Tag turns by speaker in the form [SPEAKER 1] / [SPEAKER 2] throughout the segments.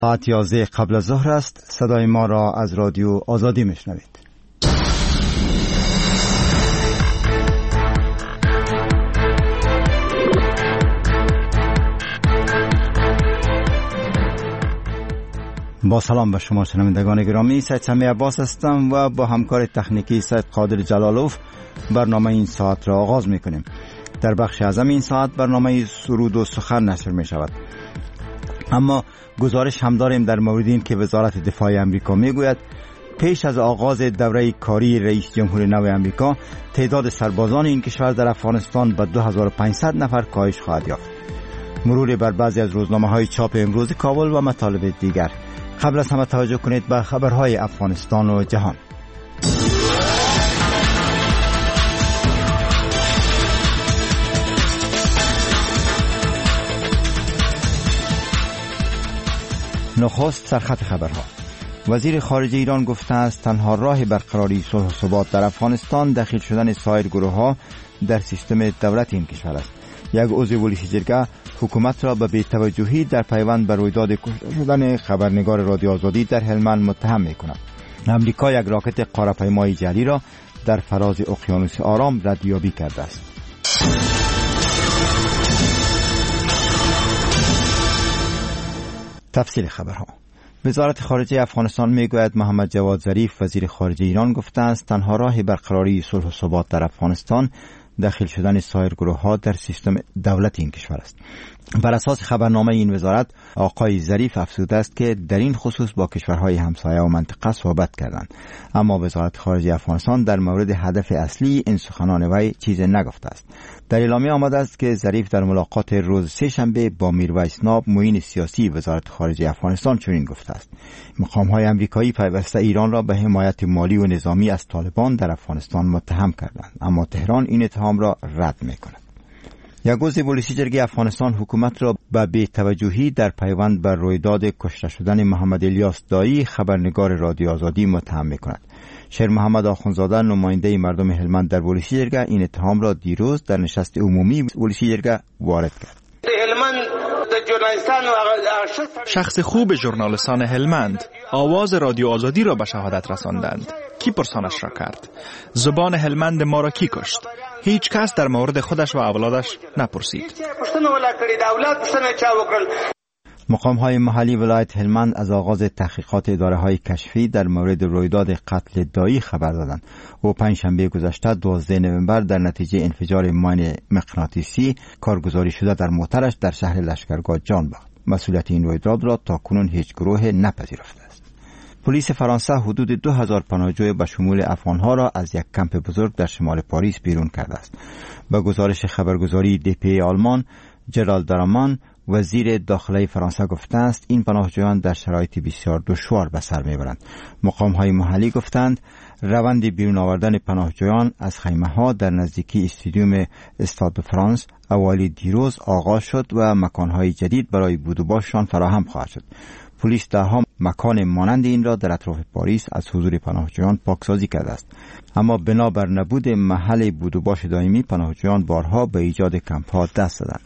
[SPEAKER 1] ساعت 11 قبل از ظهر است. صدای ما را از رادیو آزادی میشنوید. با سلام به شما شنوندگان گرامی، سید سمی عباس هستم و با همکار تکنیکی سید قادر جلالوف برنامه این ساعت را آغاز میکنیم. در بخش اعظم این ساعت برنامه سرود و سخن نشر می شود. اما گزارش هم داریم در مورد این که وزارت دفاع امریکا میگوید پیش از آغاز دوره کاری رئیس جمهور نو امریکا تعداد سربازان این کشور در افغانستان به 2500 نفر کاهش خواهد یافت. مرور بر بعضی از روزنامه‌های چاپ امروز کابل و مطالب دیگر. قبل از همه توجه کنید به خبرهای افغانستان و جهان. نخست سرخط خبرها. وزیر خارجه ایران گفته است تنها راه برقراری صلح و ثبات در افغانستان داخل شدن سایر گروه‌ها در سیستم دولت این کشور است. یک عضو ولسی جرگه حکومت را به بی‌توجهی در پیوند به رویداد کشته شدن خبرنگار رادیو آزادی در هلمند متهم می‌کند. امریکا یک راکت قاره‌پیمای جعلی را در فراز اقیانوس آرام ردیابی کرده است. تفصیل خبرها. وزارت خارجه افغانستان میگوید محمد جواد ظریف وزیر خارجه ایران گفته است تنها راه برقراری صلح و ثبات در افغانستان داخل شدن سایر گروه‌ها در سیستم دولت این کشور است. بر اساس خبرنامه این وزارت آقای ظریف افزوده است که در این خصوص با کشورهای همسایه و منطقه صحبت کردند، اما وزارت خارجه افغانستان در مورد هدف اصلی این سخنان وی چیزی نگفته است. در اعلامیه آمده است که ظریف در ملاقات روز سه‌شنبه با میرویس ناب معین سیاسی وزارت خارجه افغانستان چنین گفته است: مقام‌های آمریکایی پیوسته ایران را به حمایت مالی و نظامی از طالبان در افغانستان متهم کردند، اما تهران این اتهام را رد می‌کند. یک عضو ولسی جرگه افغانستان حکومت را به بی‌توجهی در پیوند بر رویداد کشته شدن محمد الیاس دایی خبرنگار رادیو آزادی متهم می‌کند. شیر محمد آخوندزاده نماینده مردم هلمند در ولسی جرگه این اتهام را دیروز در نشست عمومی ولسی جرگه وارد کرد.
[SPEAKER 2] شخص خوب ژورنالیستان هلمند آواز رادیو آزادی را به شهادت رساندند. کی پرسانش را کرد؟ زبان هلمند ما را کی کشت؟ هیچ کس در مورد خودش و اولادش نپرسید.
[SPEAKER 1] مقام‌های محلی ولایت هلمند از آغاز تحقیقات اداره‌های کشفی در مورد رویداد قتل دایی خبر دادند. او پنجشنبه گذشته 12 نوامبر در نتیجه انفجار ماین مغناطیسی کارگزاری شده در موترش در شهر لشکرگاه جان باخت. مسئولیت این رویداد را تاکنون هیچ گروه نپذیرفته است. پلیس فرانسه حدود 2000 پناهجوی به شمول افغان‌ها را از یک کمپ بزرگ در شمال پاریس بیرون کرده است. با گزارش خبرگزاری DPA آلمان، جرالد درامان وزیر داخلی فرانسه گفته است این پناهجویان در شرایط بسیار دشوار به سر میبرند. مقام‌های محلی گفتند روند بیرون آوردن پناهجویان از خیمه‌ها در نزدیکی استادیوم استاد د فرانس اوالی دیروز آغاز شد و مکان‌های جدید برای بود و باششان فراهم خواهد شد. پلیس ده‌ها مکان مانند این را در اطراف پاریس از حضور پناهجویان پاکسازی کرده است، اما بنابر نبود محل بود و باش دائمی پناهجویان بارها به ایجاد کمپ‌ها دست زدند.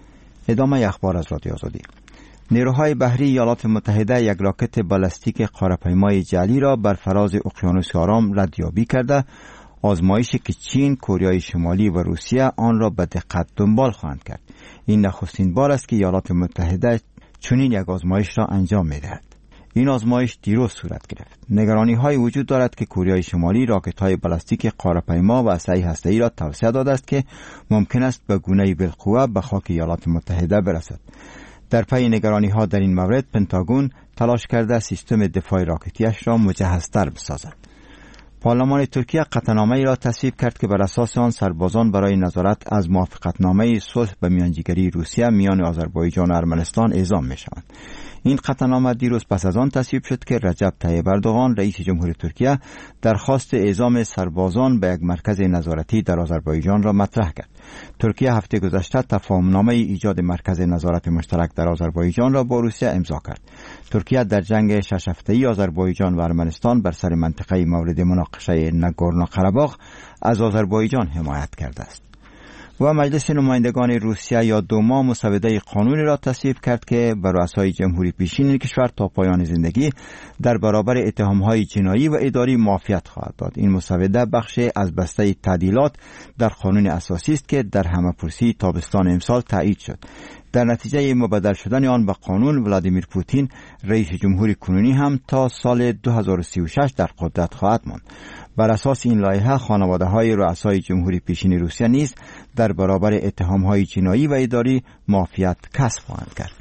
[SPEAKER 1] ادامه اخبار از رادیو آزادی. نیروهای بحری ایالات متحده یک راکت بالستیک قاره‌پیمای جعلی را بر فراز اقیانوس آرام ردیابی کرده، آزمایشی که چین، کره شمالی و روسیه آن را به دقت دنبال خواهند کرد. این نخستین بار است که ایالات متحده چنین یک آزمایش را انجام می‌دهد. این آزمایش دیروز صورت گرفت. نگرانی‌های وجود دارد که کره شمالی راکت‌های بالستیک قاره‌پیما و اسلحه هسته‌ای را توسعه داده است که ممکن است به گونه بالقوه به خاک ایالات متحده برسد. در پی نگرانی‌ها در این مورد پنتاگون تلاش کرده سیستم دفاع راکتیش را مجهزتر بسازد. پارلمان ترکیه قطعنامه‌ای را تصویب کرد که بر اساس آن سربازان برای نظارت از موافقتنامه صلح به میانجیگری روسیه میان آذربایجان و ارمنستان اعزام می‌شوند. این قطعنامه دیروز پس از آن تصویب شد که رجب طیب اردوغان رئیس جمهور ترکیه درخواست اعزام سربازان به یک مرکز نظارتی در آذربایجان را مطرح کرد. ترکیه هفته گذشته تفاهمنامه ایجاد مرکز نظارت مشترک در آذربایجان را با روسیه امضا کرد. ترکیه در جنگ 6 هفته‌ای آذربایجان و ارمنستان بر سر منطقه مورد مناقشه ناگورنو قره‌باغ از آذربایجان حمایت کرده است. و مجلس نمایندگان روسیه یا دوما مسوده قانونی را تصویب کرد که بر رؤسای جمهوری پیشین این کشور تا پایان زندگی در برابر اتهام‌های جنایی و اداری معافیت خواهد داد. این مسوده بخش از بسته تعدیلات در قانون اساسی است که در همه‌پرسی تابستان امسال تایید شد. در نتیجه مبدل شدن آن به قانون، ولادیمیر پوتین رئیس جمهوری کنونی هم تا سال 2036 در قدرت خواهد ماند. بر اساس این لایحه خانواده‌های رؤسای جمهوری پیشین روسیه نیز در برابر اتهام‌های جنایی و اداری معافیت کسب خواهند کرد.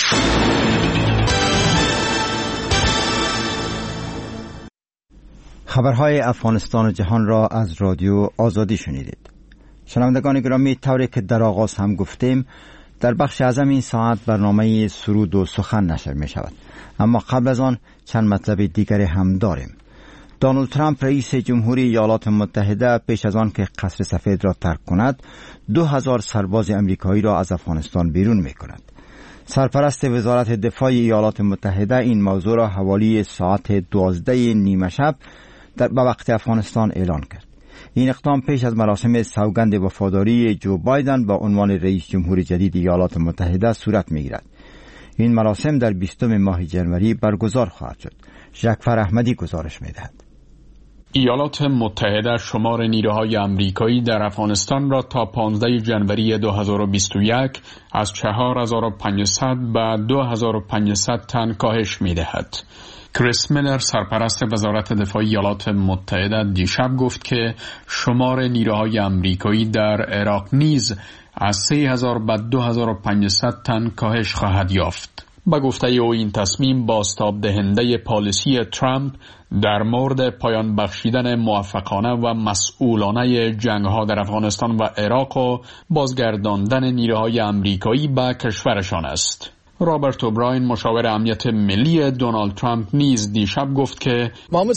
[SPEAKER 1] خبرهای افغانستان و جهان را از رادیو آزادی شنیدید. شنوندگان گرامی، طوری که در آغاز هم گفتیم، در بخش اعظم این ساعت برنامه سرود و سخن نشر می شود. اما قبل از آن چند مطلب دیگر هم داریم. دونالد ترامپ رئیس جمهوری ایالات متحده پیش از آن که قصر سفید را ترک کند 2000 سرباز امریکایی را از افغانستان بیرون می کند. سرپرست وزارت دفاع ایالات متحده این موضوع را حوالی ساعت 12 نیمه شب به وقت افغانستان اعلان کرد. این اقدام پیش از مراسم سوگند وفاداری جو بایدن با عنوان رئیس جمهور جدید ایالات متحده صورت می‌گیرد. این مراسم در 20 ماه جنوری برگزار خواهد شد. ژکفر احمدی گزارش می‌دهد.
[SPEAKER 3] ایالات متحده شمار نیروهای آمریکایی در افغانستان را تا 15 جنوری 2021 از 4500 به 2500 تن کاهش می‌دهد. کریس میلر سرپرست وزارت دفاع ایالات متحده دیشب گفت که شمار نیروهای آمریکایی در عراق نیز از 3000 به 2500 تن کاهش خواهد یافت. با گفته او این تصمیم بازتاب دهنده پالیسی ترامپ در مورد پایان بخشیدن موفقانه و مسئولانه جنگ‌ها در افغانستان و عراق و بازگرداندن نیروهای آمریکایی به کشورشان است. رابرت اوبراین مشاور امنیت ملی دونالد ترامپ نیز دیشب گفت که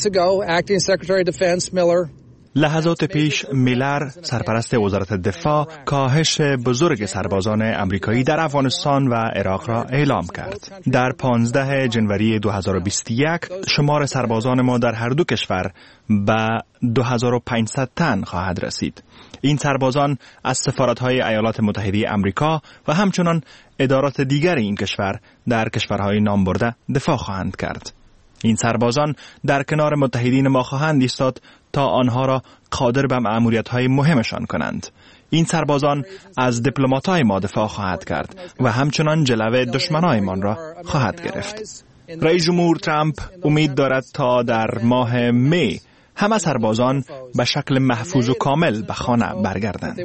[SPEAKER 2] لحظات پیش میلر سرپرست وزارت دفاع کاهش بزرگ سربازان امریکایی در افغانستان و عراق را اعلام کرد. در 15 جنوری 2021 شمار سربازان ما در هر دو کشور به 2500 تن خواهد رسید. این سربازان از سفارت‌های ایالات متحده آمریکا و همچنان ادارات دیگر این کشور در کشورهای نام برده دفاع خواهند کرد. این سربازان در کنار متحدین ما خواهند ایستاد تا آنها را قادر به مأموریت‌های مهمشان کنند. این سربازان از دیپلمات‌های ما دفاع خواهد کرد و همچنان جلوه دشمنایمان را خواهد گرفت. رئیس جمهور ترامپ امید دارد تا در ماه می همه سربازان به شکل محفوظ و کامل به خانه برگردند.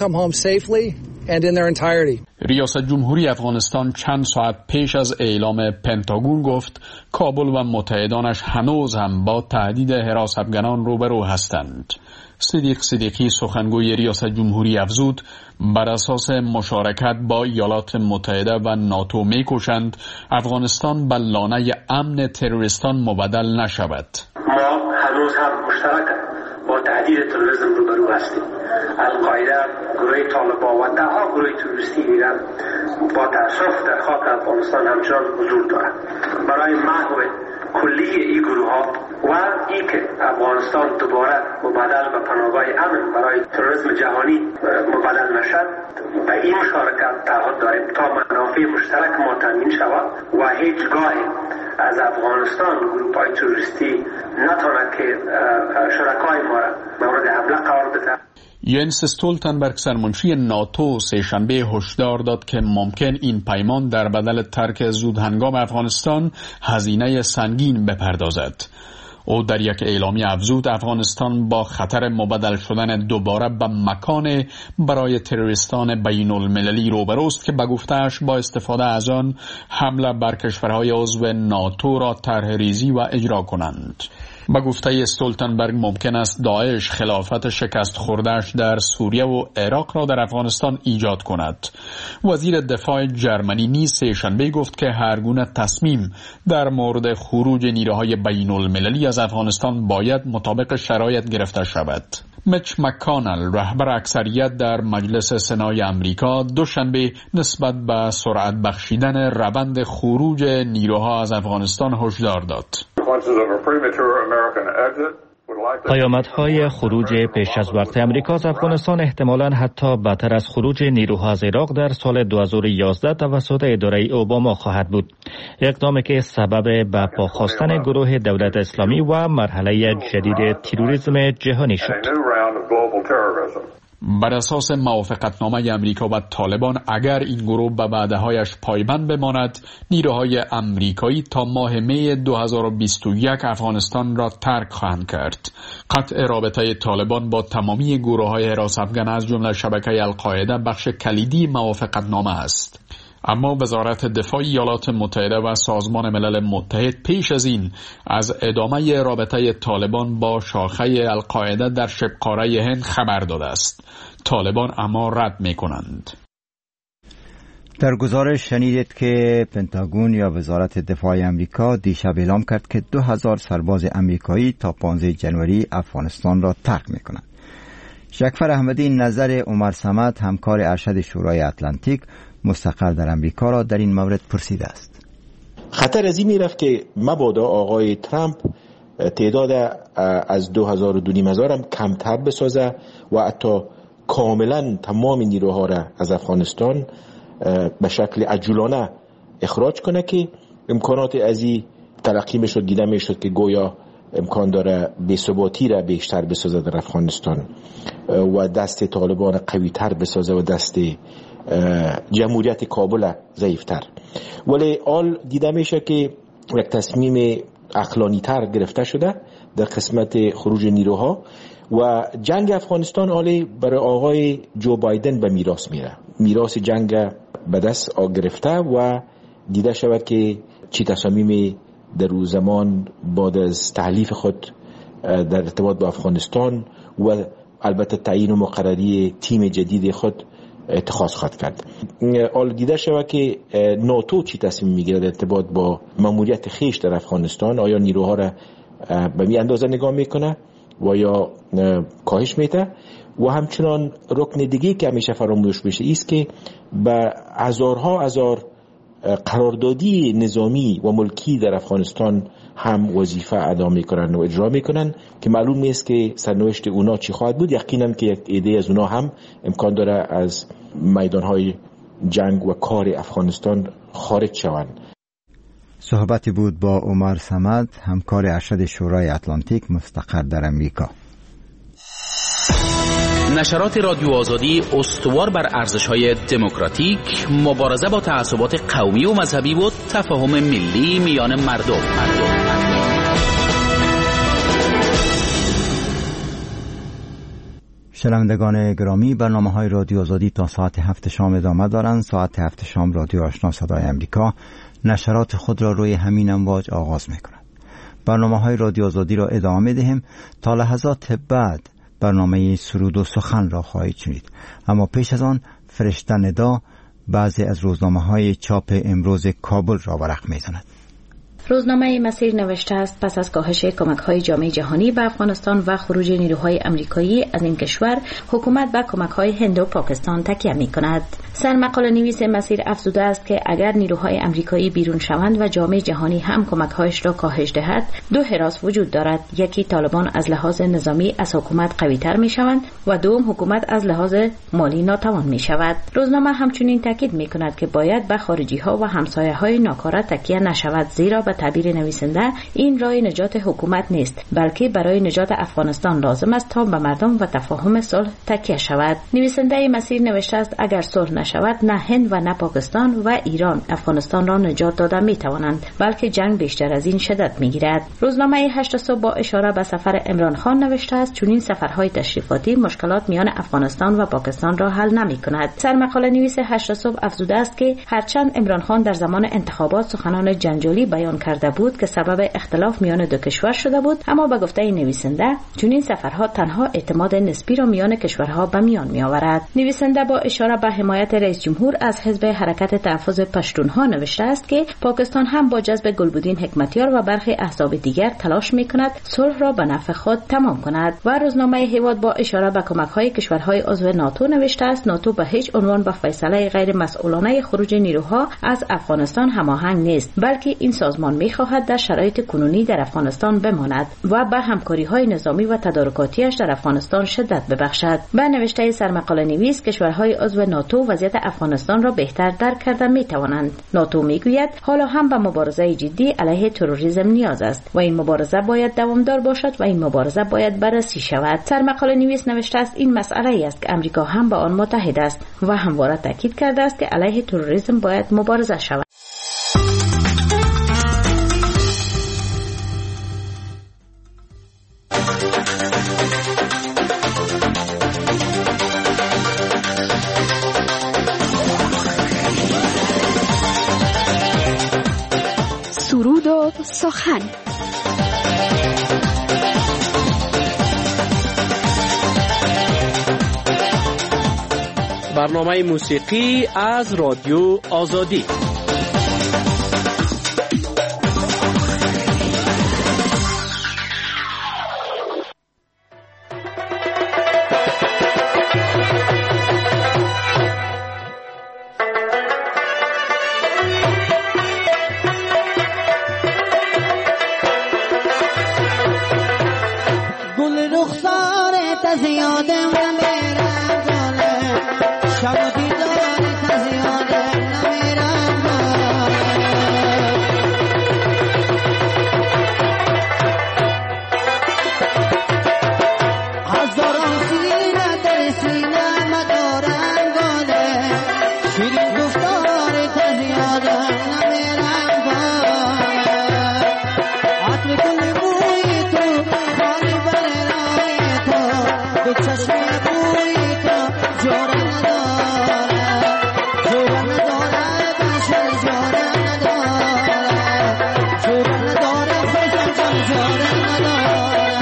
[SPEAKER 3] ریاست جمهوری افغانستان چند ساعت پیش از اعلام پنتاگون گفت کابل و متحدانش هنوز هم با تهدید حراس افغانان روبرو هستند. صدیق صدیقی سخنگوی ریاست جمهوری افزود بر اساس مشارکت با ایالات متحده و ناتو می‌کوشند افغانستان به لانه امن تروریستان مبدل نشود.
[SPEAKER 4] ما هنوز هم مشترک با تهدید تروریسم روبرو هستیم. القاعده، گروه طالبان و دهها گروه تروریستی دیگر با تأسف در خاک افغانستان همچنان حضور دارند. برای محو کلی این گروه ها و ای که افغانستان دوباره مبادل به پناهگاه امن برای تروریسم جهانی مبادل نشد، به این مشارکت تعهد داریم تا منافع مشترک ما تامین شود و هیچگاه از افغانستان گروه های تروریستی نتواند که شرکای ما را مورد حمله قرار بده.
[SPEAKER 3] ینس استولتنبرگ سرمنشی ناتو سه‌شنبه هشدار داد که ممکن این پیمان در بدل ترک زودهنگام افغانستان هزینه سنگین بپردازد. او در یک اعلامیه افزود افغانستان با خطر مبدل شدن دوباره به مکان برای تروریستان بین المللی روبروست که به گفته‌اش با استفاده از آن حمله بر کشورهای عضو ناتو را طرح ریزی و اجرا کنند. با گفته استولتنبرگ ممکن است داعش خلافت شکست خورده‌اش در سوریه و عراق را در افغانستان ایجاد کند. وزیر دفاع جرمنی نیز سه‌شنبه گفت که هر گونه تصمیم در مورد خروج نیروهای بین المللی از افغانستان باید مطابق شرایط گرفته شود. میچ مکانل رهبر اکثریت در مجلس سنای امریکا دوشنبه نسبت به سرعت بخشیدن روند خروج نیروها از افغانستان هشدار داد.
[SPEAKER 5] پیامدهای خروج پیش از وقت امریکا از افغانستان احتمالاً حتی بدتر از خروج نیروها از عراق در سال 2011 توسط اداره اوباما خواهد بود. اقدامی که سبب به پاخواستن گروه دولت اسلامی و مرحله جدید تروریسم جهانی شد.
[SPEAKER 3] بر اساس موافقتنامه امریکا و طالبان، اگر این گروه به وعده‌هایش پایبند بماند، نیروهای امریکایی تا ماه می 2021 افغانستان را ترک خواهند کرد. قطع رابطه طالبان با تمامی گروه‌های حراس افغان از جمله شبکه القاعده بخش کلیدی موافقتنامه است. اما وزارت دفاع ایالات متحده و سازمان ملل متحد پیش از این از ادامه رابطه طالبان با شاخه القاعده در شبه‌قاره هند خبر داده است. طالبان اما رد می‌کنند.
[SPEAKER 1] در گزارش شنیدید که پنتاگون یا وزارت دفاع آمریکا دیشب اعلام کرد که 2000 سرباز آمریکایی تا 15 جنوری افغانستان را ترک می‌کنند. جعفر احمدی نظر عمر صمد، همکار ارشد شورای اتلانتیک مستقر در امریکا، را در این مورد پرسیده است.
[SPEAKER 6] خطر از این میرفت که مبادا آقای ترامپ تعداد از 2000 هم کمتر بسازه و حتی کاملا تمام نیروها را از افغانستان به شکل عجولانه اخراج کنه که امکانات از این تلقی میشد، دیده میشد که گویا امکان داره بی‌ثباتی را بیشتر بسازه در افغانستان و دست طالبان قوی تر بسازه و دست جمهوریت کابل ضعیفتر. ولی آل دیده میشه که یک تصمیم عقلانی تر گرفته شده در قسمت خروج نیروها و جنگ افغانستان آلی برای آقای جو بایدن به میراث میره. میراث جنگ به دست گرفته و دیده شود که چی تصامیم در روز زمان بعد از تحلیف خود در ارتباط با افغانستان و البته تعیین و مقرری تیم جدید خود اتخاذ خواهد کرد. حالا دیده شود که ناتو چی تصمیم میگیره در ارتباط با ماموریت خیش در افغانستان. آیا نیروها را به می اندازه نگاه میکنه و یا کاهش میده؟ و همچنان رکن دیگه که همیشه فراموش میشه است که به هزار قراردادی نظامی و ملکی در افغانستان هم وظیفه ادا میکنن و اجرا میکنن که معلوم نیست که سرنوشت اونا چی خواهد بود. یقینا که یک ایده از اونا هم امکان داره از میدانهای جنگ و کار افغانستان خارج شوند.
[SPEAKER 1] صحبتی بود با عمر صمد، همکار ارشد شورای اتلانتیک مستقر در امریکا.
[SPEAKER 7] نشرات رادیو آزادی استوار بر ارزش‌های دموکراتیک، مبارزه با تعصبات قومی و مذهبی و تفاهم ملی میان مردم.
[SPEAKER 1] شنوندگان گرامی، برنامه‌های رادیو آزادی تا ساعت 7 شام ادامه دارند. ساعت 7 شام رادیو آشنا صدای امریکا نشرات خود را روی همین امواج آغاز می‌کند. برنامه‌های رادیو آزادی را ادامه می‌دهیم. تا لحظات بعد برنامه سرود و سخن را خواهید شنید. اما پیش از آن فرشته ندا بعضی از روزنامه‌های چاپ امروز کابل را ورق می‌زند.
[SPEAKER 8] روزنامه مسیر نوشته است پس از کاهش کمک‌های جامعه جهانی به افغانستان و خروج نیروهای آمریکایی از این کشور، حکومت به کمک‌های هند و پاکستان تکیه می‌کند. سرمقاله نویس مسیر افزوده است که اگر نیروهای آمریکایی بیرون شوند و جامعه جهانی هم کمک‌هایش را کاهش دهد، دو حراس وجود دارد: یکی طالبان از لحاظ نظامی از حکومت قوی‌تر می‌شوند و دوم حکومت از لحاظ مالی ناتوان می‌شود. روزنامه همچنین تاکید می‌کند که باید به خارجی‌ها و همسایه‌های ناکاره تکیه نشود، زیرا به تعبیر نویسنده این راه نجات حکومت نیست، بلکه برای نجات افغانستان لازم است تا به مردم و تفاهم صلح تکیه شود. نویسنده مسیر نوشته است اگر صلح نشود، نه هند و نه پاکستان و ایران افغانستان را نجات داده می توانند، بلکه جنگ بیشتر از این شدت می گیرد. روزنامه 8 صبح با اشاره به سفر عمران خان نوشته است چنین سفرهای تشریفاتی مشکلات میان افغانستان و پاکستان را حل نمی کند. سرمقاله نویس 8 صبح افزوده است که هرچند عمران خان در زمان انتخابات سخنان جنجالی بیان کرده بود که سبب اختلاف میان دو کشور شده بود، اما به گفته نویسنده چنین سفرها تنها اعتماد نسبی را میان کشورها به میان میآورد. نویسنده با اشاره به حمایت رئیس جمهور از حزب حرکت تحفظ پشتونها نوشته است که پاکستان هم با جذب گلبدین حکمتیار و برخی احزاب دیگر تلاش میکند صلح را به نفع خود تمام کند. و روزنامه هیواد با اشاره به کمک‌های کشورهای عضو ناتو نوشته است ناتو به هیچ عنوان با فیصله غیر مسئولانه خروج نیروها از افغانستان هماهنگ نیست، بلکه این سازمان سازمان می‌خواهد در شرایط کنونی در افغانستان بماند و به همکاری‌های نظامی و تدارکاتیش در افغانستان شدت ببخشد. به نوشته سرمقاله نویس کشورهای عضو ناتو وضعیت افغانستان را بهتر درک کرده می‌توانند. ناتو می‌گوید حالا هم به مبارزه جدی علیه تروریسم نیاز است و این مبارزه باید دوامدار باشد و این مبارزه باید بررسی شود. سرمقاله نویس نوشته است این مسئله است که امریکا هم با آن متحد است و همواره تاکید کرده است که علیه تروریسم باید مبارزه شود.
[SPEAKER 9] سرود و سخن.
[SPEAKER 10] برنامه موسیقی از رادیو آزادی.
[SPEAKER 11] گل رخسار تزیاده و میرم جاله شب دیدار تزیاده نمیرم هزاران سینه در سینه مدارم گله شیرین گفتار تزیاده نمیرم عطر گل موی تو خالی بر رای تو به چشم بوی تو جوره نداره جوره نداره بیشتر جوره نداره جوره نداره فیصل جان جوره نداره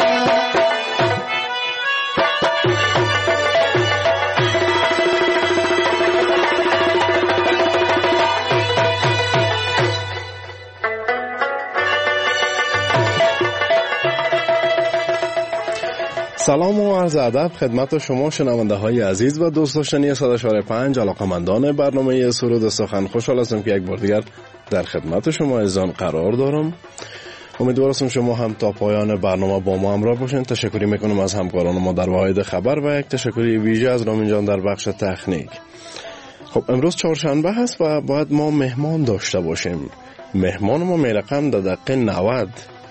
[SPEAKER 12] سلام و عرض ادب خدمت شما شنونده های عزیز و دوست داشتنی 100.5 علاقمندان برنامه سرود و سخن. خوشحال هستم که یک بار دیگر در خدمت شما عزیزان قرار دارم. امیدوارم شما هم تا پایان برنامه با ما همراه باشین. تشکری میکنم از همکاران ما در واحد خبر و یک تشکری ویژه از رامین جان در بخش تکنیک. خب امروز چهارشنبه هست و باید ما مهمان داشته باشیم. مهمان ما میرقم در دقیقه 90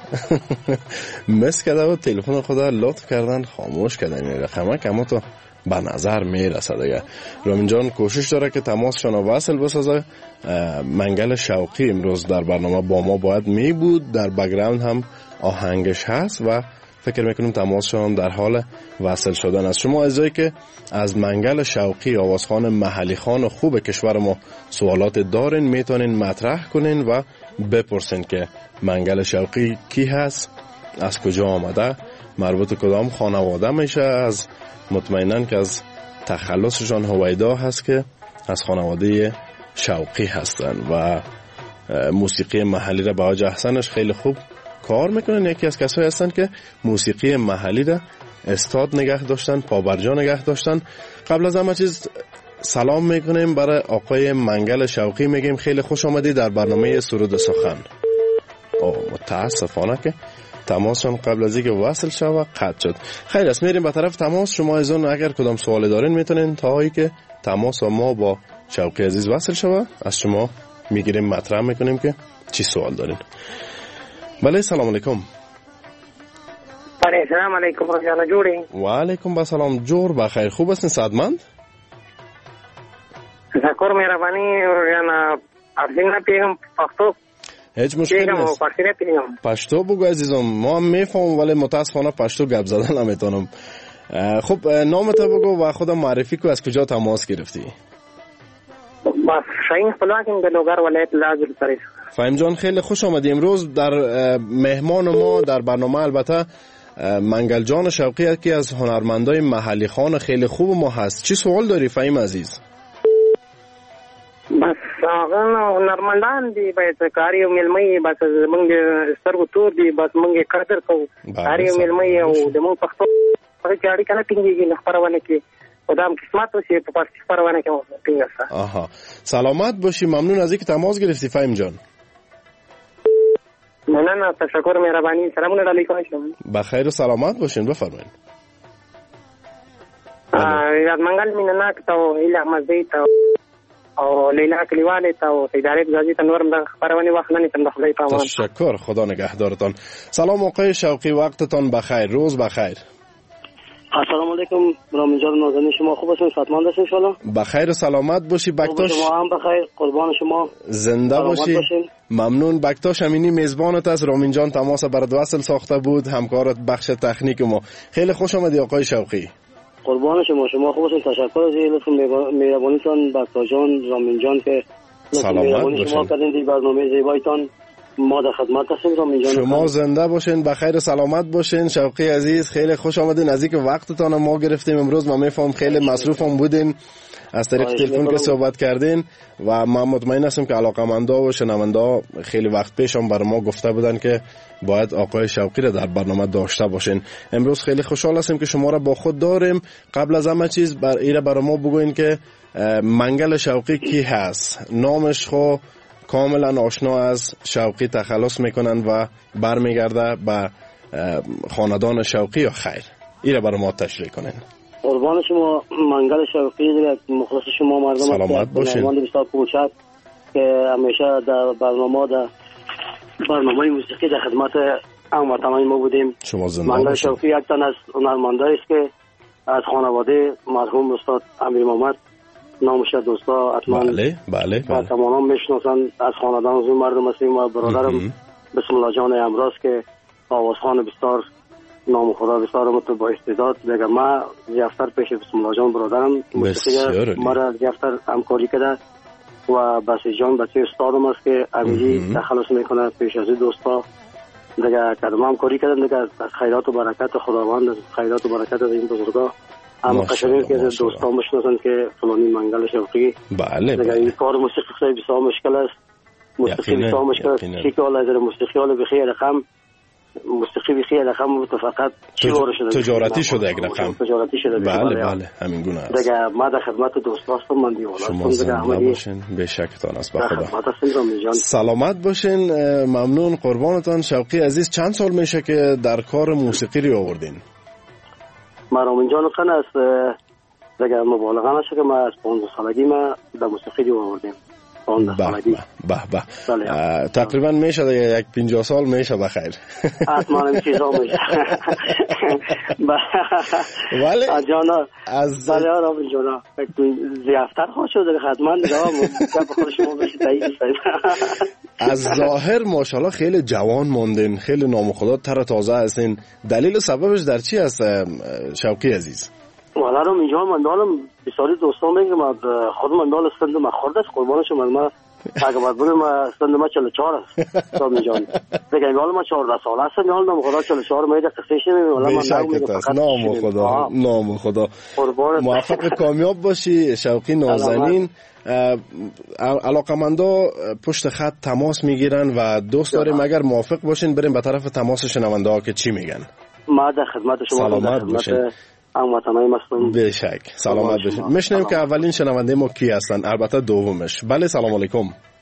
[SPEAKER 12] مس کرده و تلفن خود لطف کردن خاموش کردن این رقمه که اما تو به نظر میرسه دیگه. رامین جان کوشش داره که تماسشان وصل بسازه. منگل شوقی امروز در برنامه با ما باید می بود، در بک‌گراند هم آهنگش هست و فکر میکنیم تماسشان در حال وصل شدن است. شما عزیزایی که از منگل شوقی آوازخوان محلی خان خوب کشور ما سوالات دارین میتونین مطرح کنین و بپرسین که منگل شوقی کی هست، از کجا آمده، مربوط کدام خانواده میشه. از مطمئنن که از تخلصشان هویدا هست که از خانواده شوقی هستن و موسیقی محلی را به وجه احسنش خیلی خوب کار میکنن. یکی از کسایی هستن که موسیقی محلی را استاد نگه داشتن، پابرجا نگه داشتن. قبل از همه چیز سلام میکنیم برای آقای منگل شوقی، میگیم خیلی خوش آمدی در برنامه سرود و سخن. متاسفانه که تماسشون قبل از اینکه وصل شود قطع شد. خیر است، میریم به طرف تماس. شما ایزون اگر کدام سوالی دارین میتونین تا هایی که تماس و ما با شوقی عزیز وصل شود از شما میگیریم، مطرح میکنیم که چی سوال دارین. بله سلام علیکم.
[SPEAKER 13] بله سلام علیکم جانا جوړی.
[SPEAKER 12] و علیکم السلام. جوړ بخیر، خوب هستین صحتمند؟
[SPEAKER 13] تشکر مهربانی جانا. ارزنګ پیغام پښتو
[SPEAKER 12] هیچ مشکل نیست. پشتو بگو عزیزم، ما هم میفهمم ولی متاسفانه پشتو گپ زدن نمیتونم. خب نامت بگو و خودم معرفی کو، از کجا تماس گرفتی؟
[SPEAKER 13] بس شاین خلاصیم در لوگر ولایت لاجل سریس.
[SPEAKER 12] فهم جان خیلی خوش آمدی. امروز در مهمان ما در برنامه البته منگل جان شوقی که از هنرمندای محلی خان خیلی خوب ما هست. چی سوال داری فهم عزیز؟
[SPEAKER 13] بس هغه هنرمندان دي باید کاری او ملمي بس موږ سترګو تور دي بس موږ قدر کوو کاری او ملمي او د موږ پښتو په اړه کنه ټینګيږي نه خبرونه کې خدام قسمت وشي په پښتو خبرونه کې ټینګه.
[SPEAKER 12] آها سلامت باشی، ممنون از اینکه تماس گرفتی فهم جان.
[SPEAKER 13] نه تشکر مهربانی. سلام علیکم شما.
[SPEAKER 12] بخیر و سلامت باشین. بفرمایید.
[SPEAKER 13] از منگل مینناک تا ایل احمدزی تا او لیلا کلیوالی تا اداره گزارشی تا نورم د خبرونه وخت نه نیتم د خدای په امان.
[SPEAKER 12] تشکر. خدا نگهدارتان. سلام آقای شوقی، وقتتان بخیر. روز بخیر.
[SPEAKER 14] السلام علیکم. رامین جان نازنین، شما خوب هستین؟ صحتمند هستین ان شاء الله؟
[SPEAKER 12] بخیر و سلامت باشی. بکتاش
[SPEAKER 14] شما هم بخیر، قربان شما.
[SPEAKER 12] زنده باشی. ممنون. بکتاش امینی میزبانت است. رامین جان تماس برات وصل ساخته بود، همکارت بخش تکنیک ما. خیلی خوش آمدی آقای شوقی.
[SPEAKER 14] قربان شما خوب هستین. تشکر از لطف مهربانیتان بکتا جان، رامین جان که
[SPEAKER 12] سلامت باشین.
[SPEAKER 14] شما کردین دی برنامه زیبایتان. ما در خدمت هستیم رامین جان.
[SPEAKER 12] شما زنده باشین، بخیر و سلامت باشین. شوقی عزیز خیلی خوش آمدین. از اینکه وقتتان ما گرفتیم امروز. من میفهم خیلی مصروفم بودین از طریق تلفن که صحبت کردین و من مطمئن هستم که علاقه‌مندا و شنوندا خیلی وقت پیشم برای ما گفته بودن که باید آقای شوقی را در برنامه داشته باشین. امروز خیلی خوشحال هستیم که شما را با خود داریم. قبل از همه چیز برای ما بگوین که منگل شوقی کی هست؟ نامش خو کاملا آشنا از شوقی تخلص میکنن و برمیگرده به خاندان شوقی یا خیر؟ ایره برای ما تشریح کنین.
[SPEAKER 14] قربان شما. منگل شوقی دیگه مخلص شما مردم
[SPEAKER 12] سلامت باشین.
[SPEAKER 14] مردم بسیار کوچک که همیشه در برنامه موسیقی در خدمت هموطنان ما بودیم.
[SPEAKER 12] شما زنده
[SPEAKER 14] منگل
[SPEAKER 12] باشین.
[SPEAKER 14] شوقی یک تن از هنرمنده است که از خانواده مرحوم استاد امیر محمد نامش دوستا حتما
[SPEAKER 12] بله
[SPEAKER 14] تمام میشناسن. از خاندان از اون مردم هستیم و برادرم بسم الله جان امراض که آوازخوان بسیار نام خدا بسیار با استعداد دیگه. ما زیافتر پیش بسم الله جان برادرم موسیقی مرا زیافتر همکاری کرده و بسی جان بچه استادم است که امیری تخلص میکنه پیش از دوستا دیگه کدام همکاری کردن دیگه. از خیرات و برکت خداوند، از خیرات و برکت از این بزرگا اما قشنگی که دوستان بشناسن که فلانی منگل شوقی.
[SPEAKER 12] بله
[SPEAKER 14] دیگه این کار موسیقی خیلی بسیار مشکل است. موسیقی بسیار مشکل است. چی که حالا در موسیقی حالا بخیر رقم موسیقی بخیر رقم فقط
[SPEAKER 12] تجارتی شده یک رقم.
[SPEAKER 14] تجارتی شده.
[SPEAKER 12] بله همین گونه است.
[SPEAKER 14] دیگه ما در خدمت دوستا هستم. من دیوالا
[SPEAKER 12] شما زنده باشین. به شکتان است. به خدا. سلامت باشین. ممنون قربانتان. شوقی عزیز چند سال میشه که در کار موسیقی رو آوردین؟
[SPEAKER 14] رامین جان خان است دیگه مبالغه نشه که ما از 15 سالگی ما در موسیقی رو آوردیم. 15 سالگی.
[SPEAKER 12] به تقریبا میشه دیگه یک 50 سال میشه بخیر.
[SPEAKER 14] حتما این چیزا میشه.
[SPEAKER 12] ولی
[SPEAKER 14] جانا از بله رامین جان زیافتر خوش شده حتما دیگه به خود شما بشه تایید.
[SPEAKER 12] از ظاهر ماشاءالله خیلی جوان موندین، خیلی نام خدا تر تازه هستین. دلیل سببش در چی است شوقی عزیز؟
[SPEAKER 14] والا رو اینجا من دارم بسیاری دوستان میگم خود من دارم سند ما خورده است قربانش من اگه باید بگم سند ما 44 است رامین جان دیگه حالا ما 14 سال هستم حالا نام خدا 44 میده قصه شیم والا من
[SPEAKER 12] نام خدا موفق کامیاب باشی شوقی نازنین. علاقمندا پشت خط تماس میگیرن و دوست داریم اگر موافق باشین بریم به طرف تماس شنونده ها که چی میگن.
[SPEAKER 14] ما در خدمت شما.
[SPEAKER 12] سلامت باشین.
[SPEAKER 14] هموطنان مستم.
[SPEAKER 12] به شک. سلامت باشین. میشنیم که اولین شنونده ما کی هستن، البته دومش. بله سلام علیکم.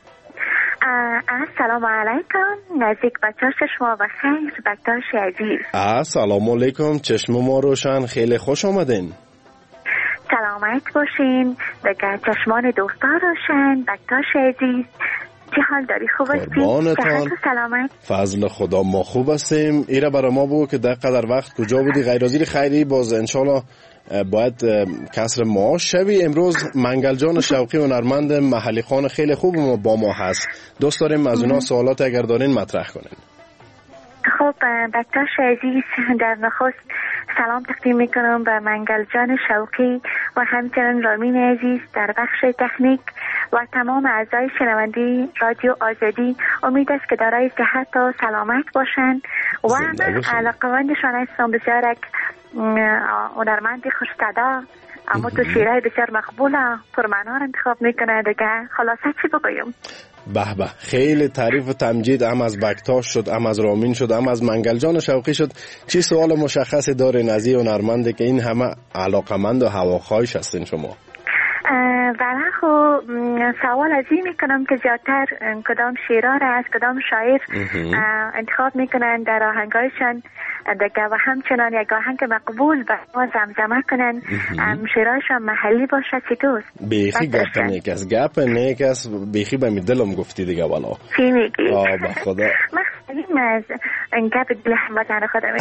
[SPEAKER 15] سلام علیکم. نزدیک بچه شما بخیر بکتاش عزیز.
[SPEAKER 12] سلام علیکم. چشم ما روشن. خیلی خوش آمدین.
[SPEAKER 15] سلامت باشین. دیگه چشمان دوستا روشن بکتاش عزیز. چه حال داری؟ خوب هستی؟ سلامت.
[SPEAKER 12] فضل خدا ما خوب هستیم. ایره برای ما بگو که در قدر وقت کجا بودی؟ غیرازیر خیری باز انشالله باید کسر معاش شوی. امروز منگل جان شوقی هنرمند محلی خان خیلی خوب با ما هست. دوست داریم از اونا سوالات اگر دارین مطرح کنین.
[SPEAKER 15] خب بکتاش عزیز در نخست سلام تقدیم میکنم به منگل جان شوقی و همچنین رامین عزیز در بخش تکنیک و تمام اعضای شنوندی رادیو آزادی. امید است که دارای صحت و سلامت باشند و من علاقه‌مندشان هستم. بسیار هنرمندی خوش‌صدا اما تو شیرهای بسیار مقبول پرمعنا انتخاب میکنه دیگه. خلاصه چی بگویم؟
[SPEAKER 12] به خیلی تعریف و تمجید هم از بکتاش شد، هم از رامین شد، هم از منگل جان شوقی شد. چی سوال مشخصی دارین از این هنرمنده که این همه علاقمند و هواخواهش هستین شما؟
[SPEAKER 15] برای خو سوال از این میکنم که زیادتر کدام شعرها را از کدام شاعر انتخاب میکنن در آهنگایشان دیگه و همچنان یک آهنگ مقبول به ما زمزمه کنن شعرهایشان محلی باشه چطور؟
[SPEAKER 12] بیخی گپ نیکس گپ نیکس بیخی به می دلم گفتی دیگه والا
[SPEAKER 15] چی میگی؟
[SPEAKER 12] به خدا
[SPEAKER 15] من خیلیم از گپ دل هموطن خودم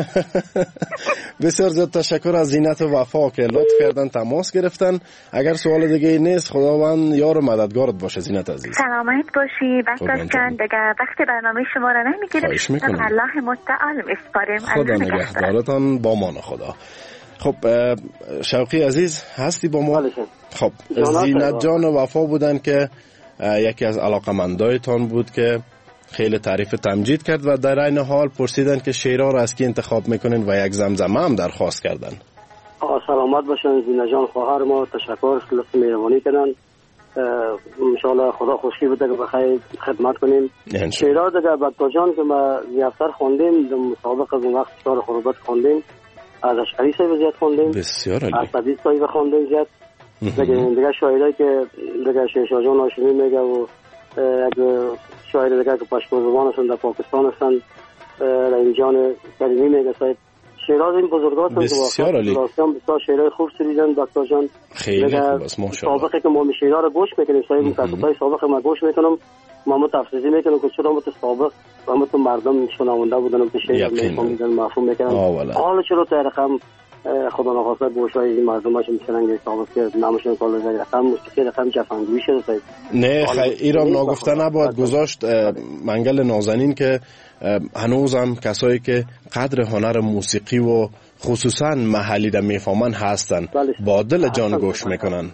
[SPEAKER 12] بسیار زیاد تشکر از زینت و وفا که لطف کردن تماس گرفتن. اگر سوال دیگه نیست خداوند یار و مددگارت باشه زینت عزیز.
[SPEAKER 15] سلامت باشی بکتاش جان دیگه وقت برنامه شما را نمیگیرم. الله متعال میسپاریم.
[SPEAKER 12] خدا نگهدارتان با مان خدا. خب شوقی عزیز هستی با ما؟ خب زینت جان و وفا بودن که یکی از علاقمندایتان بود که خیلی تعریف تمجید کرد و در این حال پرسیدن که شعرها را از کی انتخاب میکنین و یک زمزمه هم درخواست کردن.
[SPEAKER 14] سلامت باشن زینت جان خواهر ما تشکر لطف مهربانی کردن. انشاءالله خدا خوشی بده که بخیر خدمت کنیم. شعرها دیگه بکتا جان که ما زیادتر خوندیم در مسابقه از وقت شعر خروبت خوندیم از اشعری صاحب زیاد خوندیم
[SPEAKER 12] بسیار عالی
[SPEAKER 14] از صدیق صاحب خوندیم زیاد دیگه شاعرایی که دیگه شیرشاه جان هاشمی میگه و شاعر دیگه که پشتو زبان هستند در پاکستان هستند رحیمجان کریمی میگه صاحب شعرها این بزرگات هستند
[SPEAKER 12] بسیار عالی
[SPEAKER 14] بسیار شعرهای خوب سریدن بکتا جان
[SPEAKER 12] خیلی خوب است ماشاءالله.
[SPEAKER 14] سابقه که ما شعرها رو گوش میکنیم صاحب مکتبای سابقه ما گوش میکنم ما تفسیری میکنم که چرا مت سابق و مت مردم شنونده بودن که شعر میفهمیدن مفهوم میکنن حالا چرا تا رقم خدا نخواسته گوشای این مردماش میشنن که سابق که نامشون کلا زای رقم موسیقی رقم جفنگویی شده صاحب
[SPEAKER 12] نه ایران ناگفته نباید گذاشت منگل نازنین که هنوزم کسایی که قدر هنر موسیقی و خصوصا محلی را میفهمن هستن با دل جان گوش میکنن.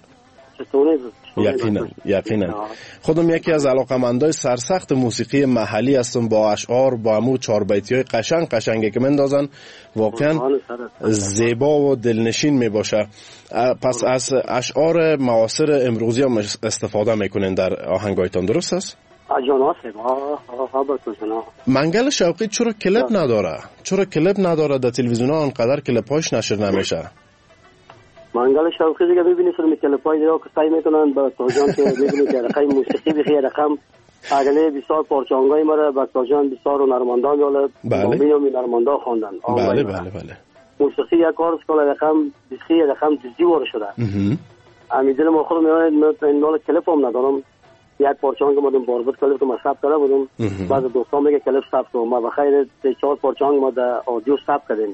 [SPEAKER 12] یقینا خودم یکی از علاقمندای سرسخت موسیقی محلی هستم با اشعار با همو 4 بیتیای قشنگی که مندازن واقعا زیبا و دلنشین می باشه. پس از اشعار معاصر امروزی هم استفاده میکنین در آهنگایتان درست است؟ منگل شوقی چرا کلیپ نداره در تلویزیون ها انقدر کلیپاش نشر نمیشه؟
[SPEAKER 14] منگل شوقی دیگه ببینید سر کلیپای دیگه که سعی میکنن با توجان که میبینید که رقم موسیقی بخیر رقم اگله بسیار پارچانگای ما بکتا جان بسیار نرمندان یاله بامین و نرمندان خواندن.
[SPEAKER 12] بله
[SPEAKER 14] موسیقی یک کار است که رقم بسیار رقم دیوار شده. امیدل ما خودم این نال کلیپ هم ندارم. یک پارچانگ ما دم باربود کلیپ که ما ثبت کرده بودم. بعد دوستان میگه کلیپ ثبت کنم. ما بخیر 4 پارچانگ ما در آدیو ثبت کردیم.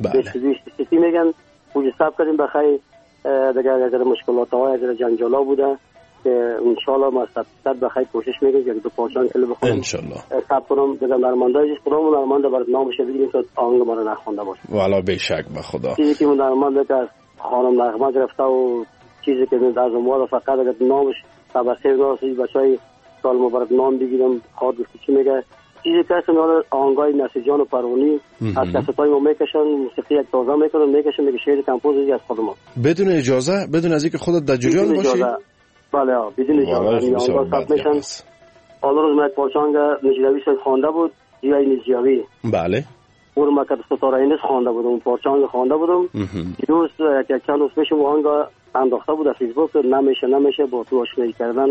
[SPEAKER 14] سیتی میگن پوجی ثبت کردیم بخیر دیگه اگر مشکلات های اگر جنجالا بوده که انشالله ما ثبت بخیر کوشش میکنیم که دو پارچانگ کلیپ بخونم
[SPEAKER 12] انشالله
[SPEAKER 14] ثبت کنم دیگه نرمندای خودمون نرمنده برای نامش بگیریم تا آهنگ ما رو نخونده باشه.
[SPEAKER 12] والا به شک به خدا
[SPEAKER 14] چیزی که نرمنده که خانم نغمه گرفته و چیزی که از اون فقط اگر نامش تبصره راسی بچهای سال مبارک نام بگیرم خواهد چی میگه چیزی که اصلا آهنگای نصیرجان و پروانی از کساتای ما میکشن موسیقی یک تازه میکنن میکشن میگه شعر کمپوزی از خود ما
[SPEAKER 12] بدون اجازه بدون از اینکه خودت در جریان باشی.
[SPEAKER 14] بله بدون اجازه آهنگا ثبت میشن. حالا روز من پارچانگ نجیبی صاحب خوانده بود زیای نجیبی
[SPEAKER 12] بله
[SPEAKER 14] اون ما که ستاره اینس خوانده بودم پارچانگ خوانده بودم روز یک چند روز پیش آهنگا انداخته بود در فیسبوک نمیشه با تو آشنایی کردن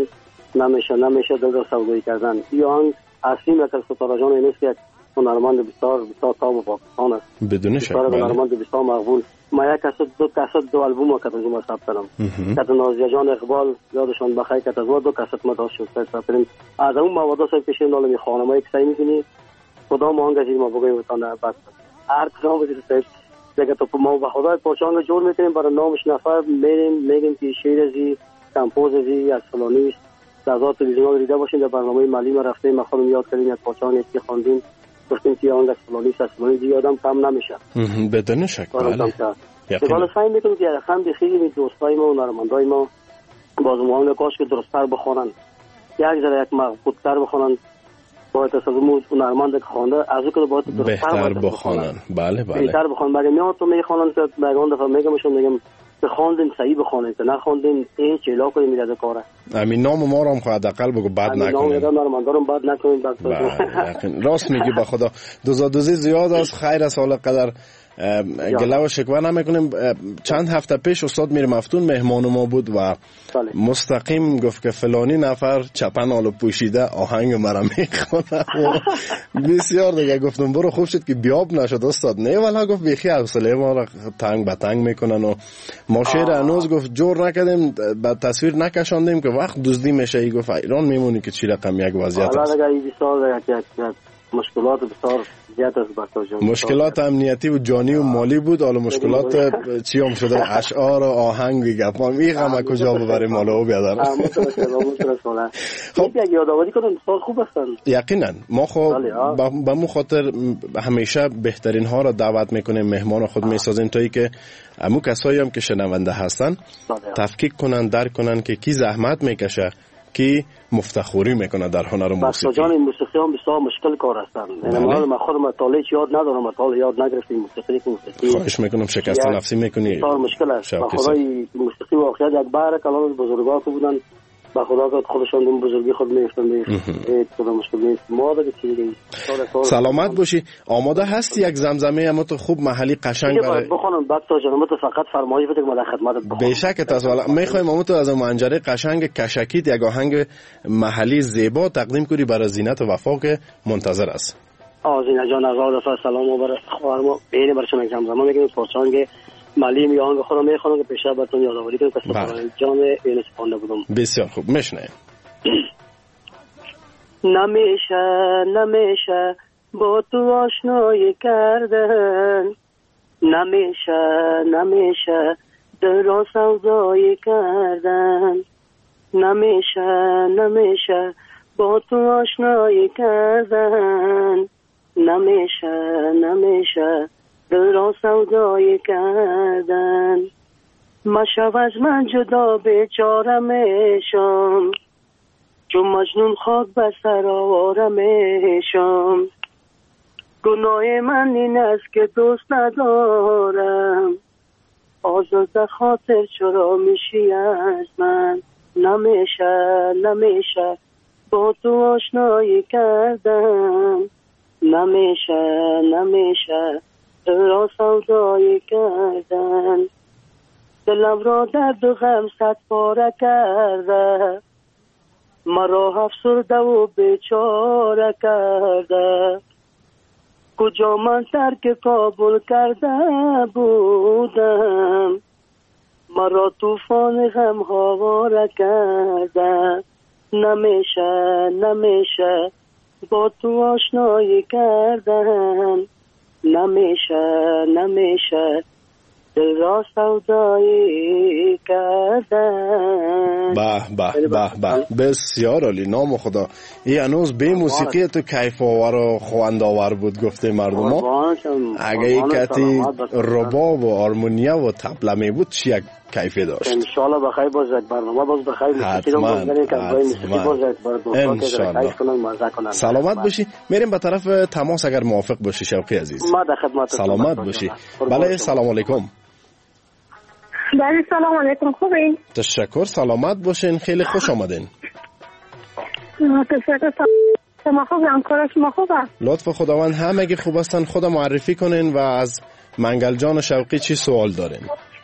[SPEAKER 14] نمیشه در سودایی کردن این آهنگ اصلی مثل ستاره جان اینست که هنرمند بسیار تاب و پاکستان است
[SPEAKER 12] بدون شک بله
[SPEAKER 14] هنرمند بسیار مقبول. ما یک کست دو البوم که از ما ثبت کردم که نازیه جان اقبال یادشان بخیر که از دو کست ما داشت ثبت کردیم از اون مواد سای پیش نال می خانمای که سعی می‌کنی خدا ما انگار ما بگویم تا بعد هر کدام بده دیگه تو ما با خدای پاچانگ جور می‌کنیم برای نامش نفر میگیم که شعر ازی کمپوز ازی از فلانی در ذات تلویزیون دیده باشین در برنامه مالی ما رفتیم ما خودم یاد کردیم یک پاچانگ که خواندیم گفتیم که آنگاه فلانی زیادم کم نمیشه
[SPEAKER 12] بدون شک بله
[SPEAKER 14] حالا سعی میکنیم که هم بخیلی دوستای ما و نرمندای ما باز موانگ کاش که درست‌تر بخونن یک ذره یک مقبول‌تر بخونن باید اصلا نرمند که خوانده از او که باید
[SPEAKER 12] بهتر بخونن بله
[SPEAKER 14] بهتر بخونن مگه میاد تو میخوانن که مگه اون دفعه میگمشون میگم بخوندین صحیح بخونین که نخوندین هیچ علاقه میده کاره
[SPEAKER 12] همین نام ما رو هم خواهد اقل بگو بد نکنیم. راست میگی با خدا. دوزی زیاد است، خیر است، حالا قدر گله و شکوه نمیکنیم. چند هفته پیش استاد میر مفتون مهمان ما بود و مستقیم گفت که فلانی نفر چپن آلو پوشیده آهنگ مرا میخونه. بسیار دیگه گفتم برو خوب شد که بیاب نشد استاد. نه والا گفت بیخی حوصله ما را تنگ به تنگ میکنن و ما شعر هنوز گفت جور نکردیم، بعد تصویر نکشاندیم که وقت دزدی میشه. ای گفت ایران میمونی که چی رقم یک وضعیت است.
[SPEAKER 14] مشکلات بسیار زیاد است بسیار جان.
[SPEAKER 12] مشکلات امنیتی و جانی و مالی بود، حالا مشکلات چی هم شده؟ اشعار و آهنگ گپا میگم کجا ببریم حالا و بیادر.
[SPEAKER 14] خب یک یادآوری کنم بسیار خوب هستن.
[SPEAKER 12] یقینا ما خب به مو خاطر همیشه بهترین ها را دعوت میکنیم، مهمان خود میسازیم تا ای که امو کسایی هم که شنونده هستن تفکیک کنن، درک کنن که کی زحمت میکشه، کی مفتخوری میکنه در هنر موسیقی.
[SPEAKER 14] بچه‌جان این موسیقی هم بسیار مشکل کار هستن. یعنی من خودم مطالعه یاد ندارم، مطالعه یاد نگرفتم موسیقی.
[SPEAKER 12] خواهش میکنم شکست نفسی میکنی.
[SPEAKER 14] بسیار مشکل است. خدای موسیقی واقعا یک بار کلام بزرگان بودن. با خدا که خودشون دم بزرگی خود میفتن خدا مشکل نیست. ما دیگه چیزی
[SPEAKER 12] سلامت باشی. آماده هستی یک زمزمه اما تو خوب محلی قشنگ برای
[SPEAKER 14] بخونم بچه‌ها جان؟ تو فقط فرمایش بده من در خدمتت بخونم.
[SPEAKER 12] بیشک تاسو میخوایم اما تو از منجره قشنگ کشکیت یک آهنگ محلی زیبا تقدیم کنی برای زینت و وفا که منتظر است.
[SPEAKER 14] زینت جان از سلام و برای خواهرم بین برای شما زمزمه میگیم پرچانگ مالی میان خودم میخوام که پیشا براتون یادآوری کنم که جان این سپانده بودم.
[SPEAKER 12] بسیار خوب میشنه.
[SPEAKER 14] نمیشه با تو آشنایی کردن، نمیشه در سودایی کردن، نمیشه با تو آشنایی کردن، نمیشه در سودایی کردن. مشو از من جدا بیچاره میشم، چون مجنون خاک به سر آواره میشم. گناه من این است که دوست ندارم، آزاده خاطر چرا میشی از من. نمیشه با تو آشنایی کردم، نمیشه را سودایی کردن. دلم را درد و غم صد پاره کرده، مرا افسرده و بیچاره کرده. کجا من ترک کابل کرده بودم، مرا طوفان غم هاواره کرده. نمیشه با تو آشنایی کردن، نمیشه دل را سودایی کردن.
[SPEAKER 12] به بسیار عالی. نام خدا. این هنوز به موسیقی تو کیف آور و خواند آور بود گفته مردم ها. اگه یک کتی رباب و آرمونیا و طبله می بود چی یک کیفی داشت.
[SPEAKER 14] انشالله بخیر باشد برنامه باز بخیر موسیقی رو بازداری که موسیقی باشد برای دوستان که در کیف کنن مزه کنن.
[SPEAKER 12] سلامت باشی. میریم به طرف تماس اگر موافق باشی شوقی عزیز.
[SPEAKER 14] ما در خدمت.
[SPEAKER 12] سلامت باشی. بله سلام علیکم.
[SPEAKER 15] بله سلام علیکم. خوبین؟
[SPEAKER 12] تشکر. سلامت باشین. خیلی خوش آمدین.
[SPEAKER 15] تشکر. شما خوبم؟ کار شما خوبه؟
[SPEAKER 12] لطف خداوند همگی خوب هستن. خود معرفی کنین و از منگل جان شوقی چی سوال دارین؟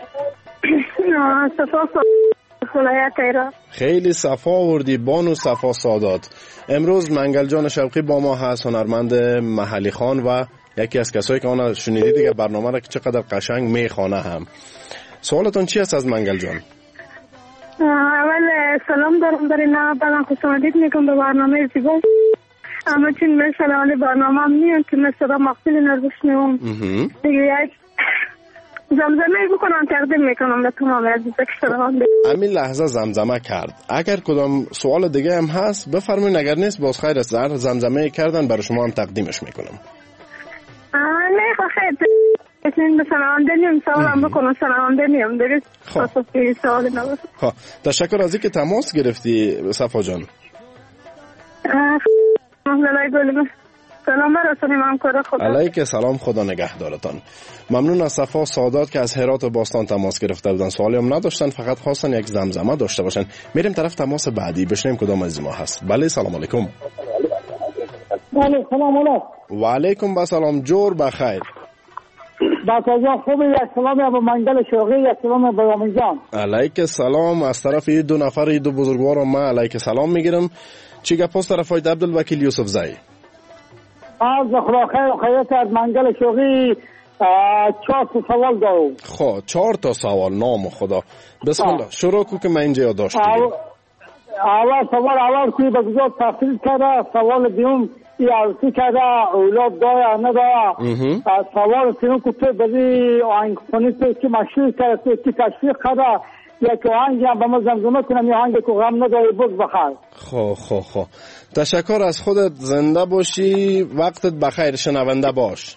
[SPEAKER 12] خیلی صفا آوردی بانو صفا سادات. امروز منگل جان شوقی با ما هست، هنرمند محلی خان و یکی از کسایی که آن شنیدید دیگه برنامه را که چقدر قشنگ میخوانه هم. سوالتون چی است از منگل جان؟
[SPEAKER 15] اول سلام دارم برای نوابران خوش آمدید میگم به برنامه زیبا. اما چون من سلام برنامه هم نیام که من صدا مقبول نرگوش نیام دیگه یک زمزمه بکنم تقدیم میکنم به تمام عزیزا که سلام دارم.
[SPEAKER 12] همین لحظه زمزمه کرد. اگر کدام سوال دیگه هم هست بفرمایید، اگر نیست باز خیر است. زمزمه کردن برای شما هم تقدیمش میکنم.
[SPEAKER 15] نه خیر این به سلامنده نیم سوالم بکنم سلامنده نیم درست خواستفی سوال نباشه.
[SPEAKER 12] تشکر از اینکه تماس گرفتی صفا جان.
[SPEAKER 16] سلام برسونیم همکار خدا.
[SPEAKER 12] علیک سلام، خدا نگهدارتان. ممنون از صفا سادات که از هرات و باستان تماس گرفته بودن. سوالی هم نداشتن، فقط خواستن یک زمزمه داشته باشن. میریم طرف تماس بعدی، بشنیم کدام از ما هست. بله سلام علیکم.
[SPEAKER 17] بله سلام علیکم.
[SPEAKER 12] و علیکم السلام، جور بخیر.
[SPEAKER 17] باتجان خوبی؟ یک سلام ابو منگل شوقی، یک سلام ابو رمضان.
[SPEAKER 12] علیک سلام. از طرف این دو نفر، این دو بزرگوار ما علیک سلام میگیرم. چی گپ است طرف های عبدالوکیل یوسف زئی؟
[SPEAKER 17] از خدا خیر و خیرت از منگل شوقی 4 تا سوال دارم.
[SPEAKER 12] خب 4 تا سوال، نام خدا. بسم الله شروع کو که من اینجا یادداشت کردم.
[SPEAKER 17] اول سوال اول کوی به گذار تفصیل کرده. سوال دیوم ای عروسی کرده، اولاد داره نداره. سوال سیون که تو بزی آهنگ خونی تو که مشهور کرده، تو که تشویق کرده، یک آهنگی هم به ما زمزمه کنم، یه آهنگی که غم نداری بز بخیر.
[SPEAKER 12] خب تشکر از خودت، زنده باشی، وقتت بخیر، شنونده باش.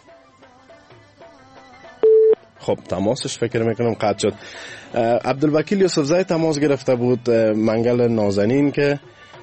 [SPEAKER 12] خب تماسش فکر میکنم قطع شد. عبدالوکیل یوسف زئی تماس گرفته بود، منگل نازنین، که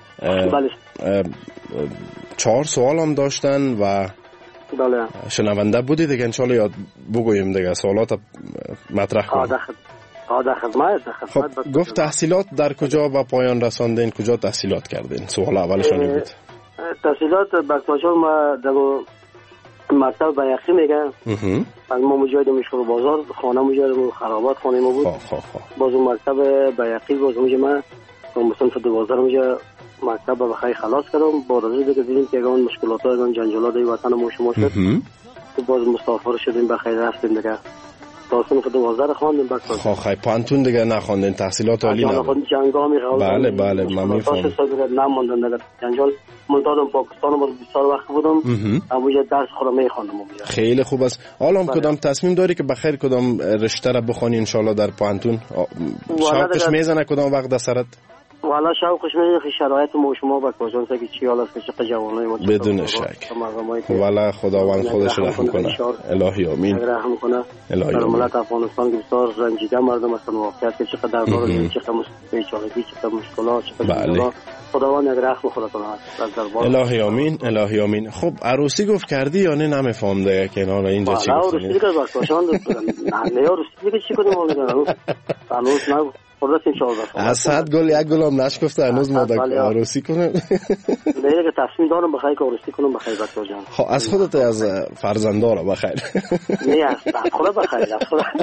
[SPEAKER 12] 4 سوال هم داشتن و شنونده بودی دیگه. انشالله یاد بگویم دیگه سوالات مطرح کنیم.
[SPEAKER 14] در خدمت.
[SPEAKER 12] خب گفت تحصیلات در کجا به پایان رساندین، کجا تحصیلات کردین؟ سوال اولشون بود.
[SPEAKER 14] تحصیلات بکتاجان ما در مکتب بیقی میگه. از ما مجاید مشغول بازار، خانه مجاید خرابات خانه ما بود. باز اون مکتب بیقی باز اونجا ما مصنف 12 اونجا مکتب بخیر خلاص کردم. با رضا دیگه دیدیم که اون مشکلات ها، اون جنجالات های وطن ما شما شد. باز مسافر شدیم، بخیر رفتیم دیگه. تا صنف 12 خواندیم.
[SPEAKER 12] خب خیلی پانتون دیگه نخواندین، تحصیلات عالی نبود.
[SPEAKER 14] جنگامی
[SPEAKER 12] بله من میفهمم.
[SPEAKER 14] نموندن دیگه جنجال. منتظرم پاکستان باز 20 سال وقت بودم. اونجا درس خودم میخواندم.
[SPEAKER 12] خیلی خوب است. حالا کدام تصمیم داری که بخیر کدام رشته را بخونی ان شاء الله در پانتون؟ شوقش میزنه کدام وقت در سرت؟
[SPEAKER 14] والا شوقش میزنه که شرایط ما شما با کجا که چی حالا است که جوانای ما
[SPEAKER 12] بدون شک. والا خداوند خودش رحم کنه. الهی آمین.
[SPEAKER 14] رحم کنه.
[SPEAKER 12] الهی
[SPEAKER 14] آمین. ملت افغانستان که بسیار رنجیده مردم هستند، واقعیت که چقدر دربار چقدر بیچارگی، چقدر مشکلات، چقدر خداوند رحم خدا کنه.
[SPEAKER 12] الهی آمین. الهی آمین. خب عروسی گفت کردی یا نه؟ نمیفهم دیگه کنار اینجا چی گفتی؟
[SPEAKER 14] عروسی که باکاشان نه عروسی که چی کنیم اون هنوز نه
[SPEAKER 12] از 100 گل یک گل هم نشکفته هنوز ما عروسی کنیم.
[SPEAKER 14] نه که تصمیم دارم بخیر که عروسی کنم بخیر بچه جان.
[SPEAKER 12] خب از خودت از فرزندارا بخیر.
[SPEAKER 14] نه از خودت بخیر. از خودت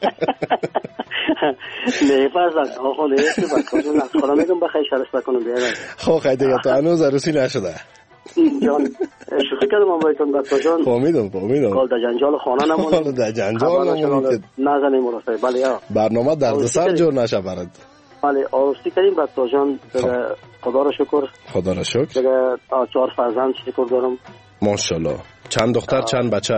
[SPEAKER 14] نه فرزند آقا نه که بچه جان از خودم میگم بخیر شرف بکنم بیارم.
[SPEAKER 12] خب خیلی دیگه تو هنوز عروسی نشده
[SPEAKER 14] جان. شوخی کردم من بایتون بچه جان.
[SPEAKER 12] فهمیدم
[SPEAKER 14] کال در جنجال خانه نمونیم.
[SPEAKER 12] در جنجال نمونیم
[SPEAKER 14] نزنیم مراسه. بله یا
[SPEAKER 12] برنامه دردسر جور نشه برد.
[SPEAKER 14] بله عروسی کردیم بچه جان. خدا را شکر.
[SPEAKER 12] خدا را شکر.
[SPEAKER 14] دیگه 4 فرزند شکر دارم.
[SPEAKER 12] ماشاءالله. چند دختر چند بچه؟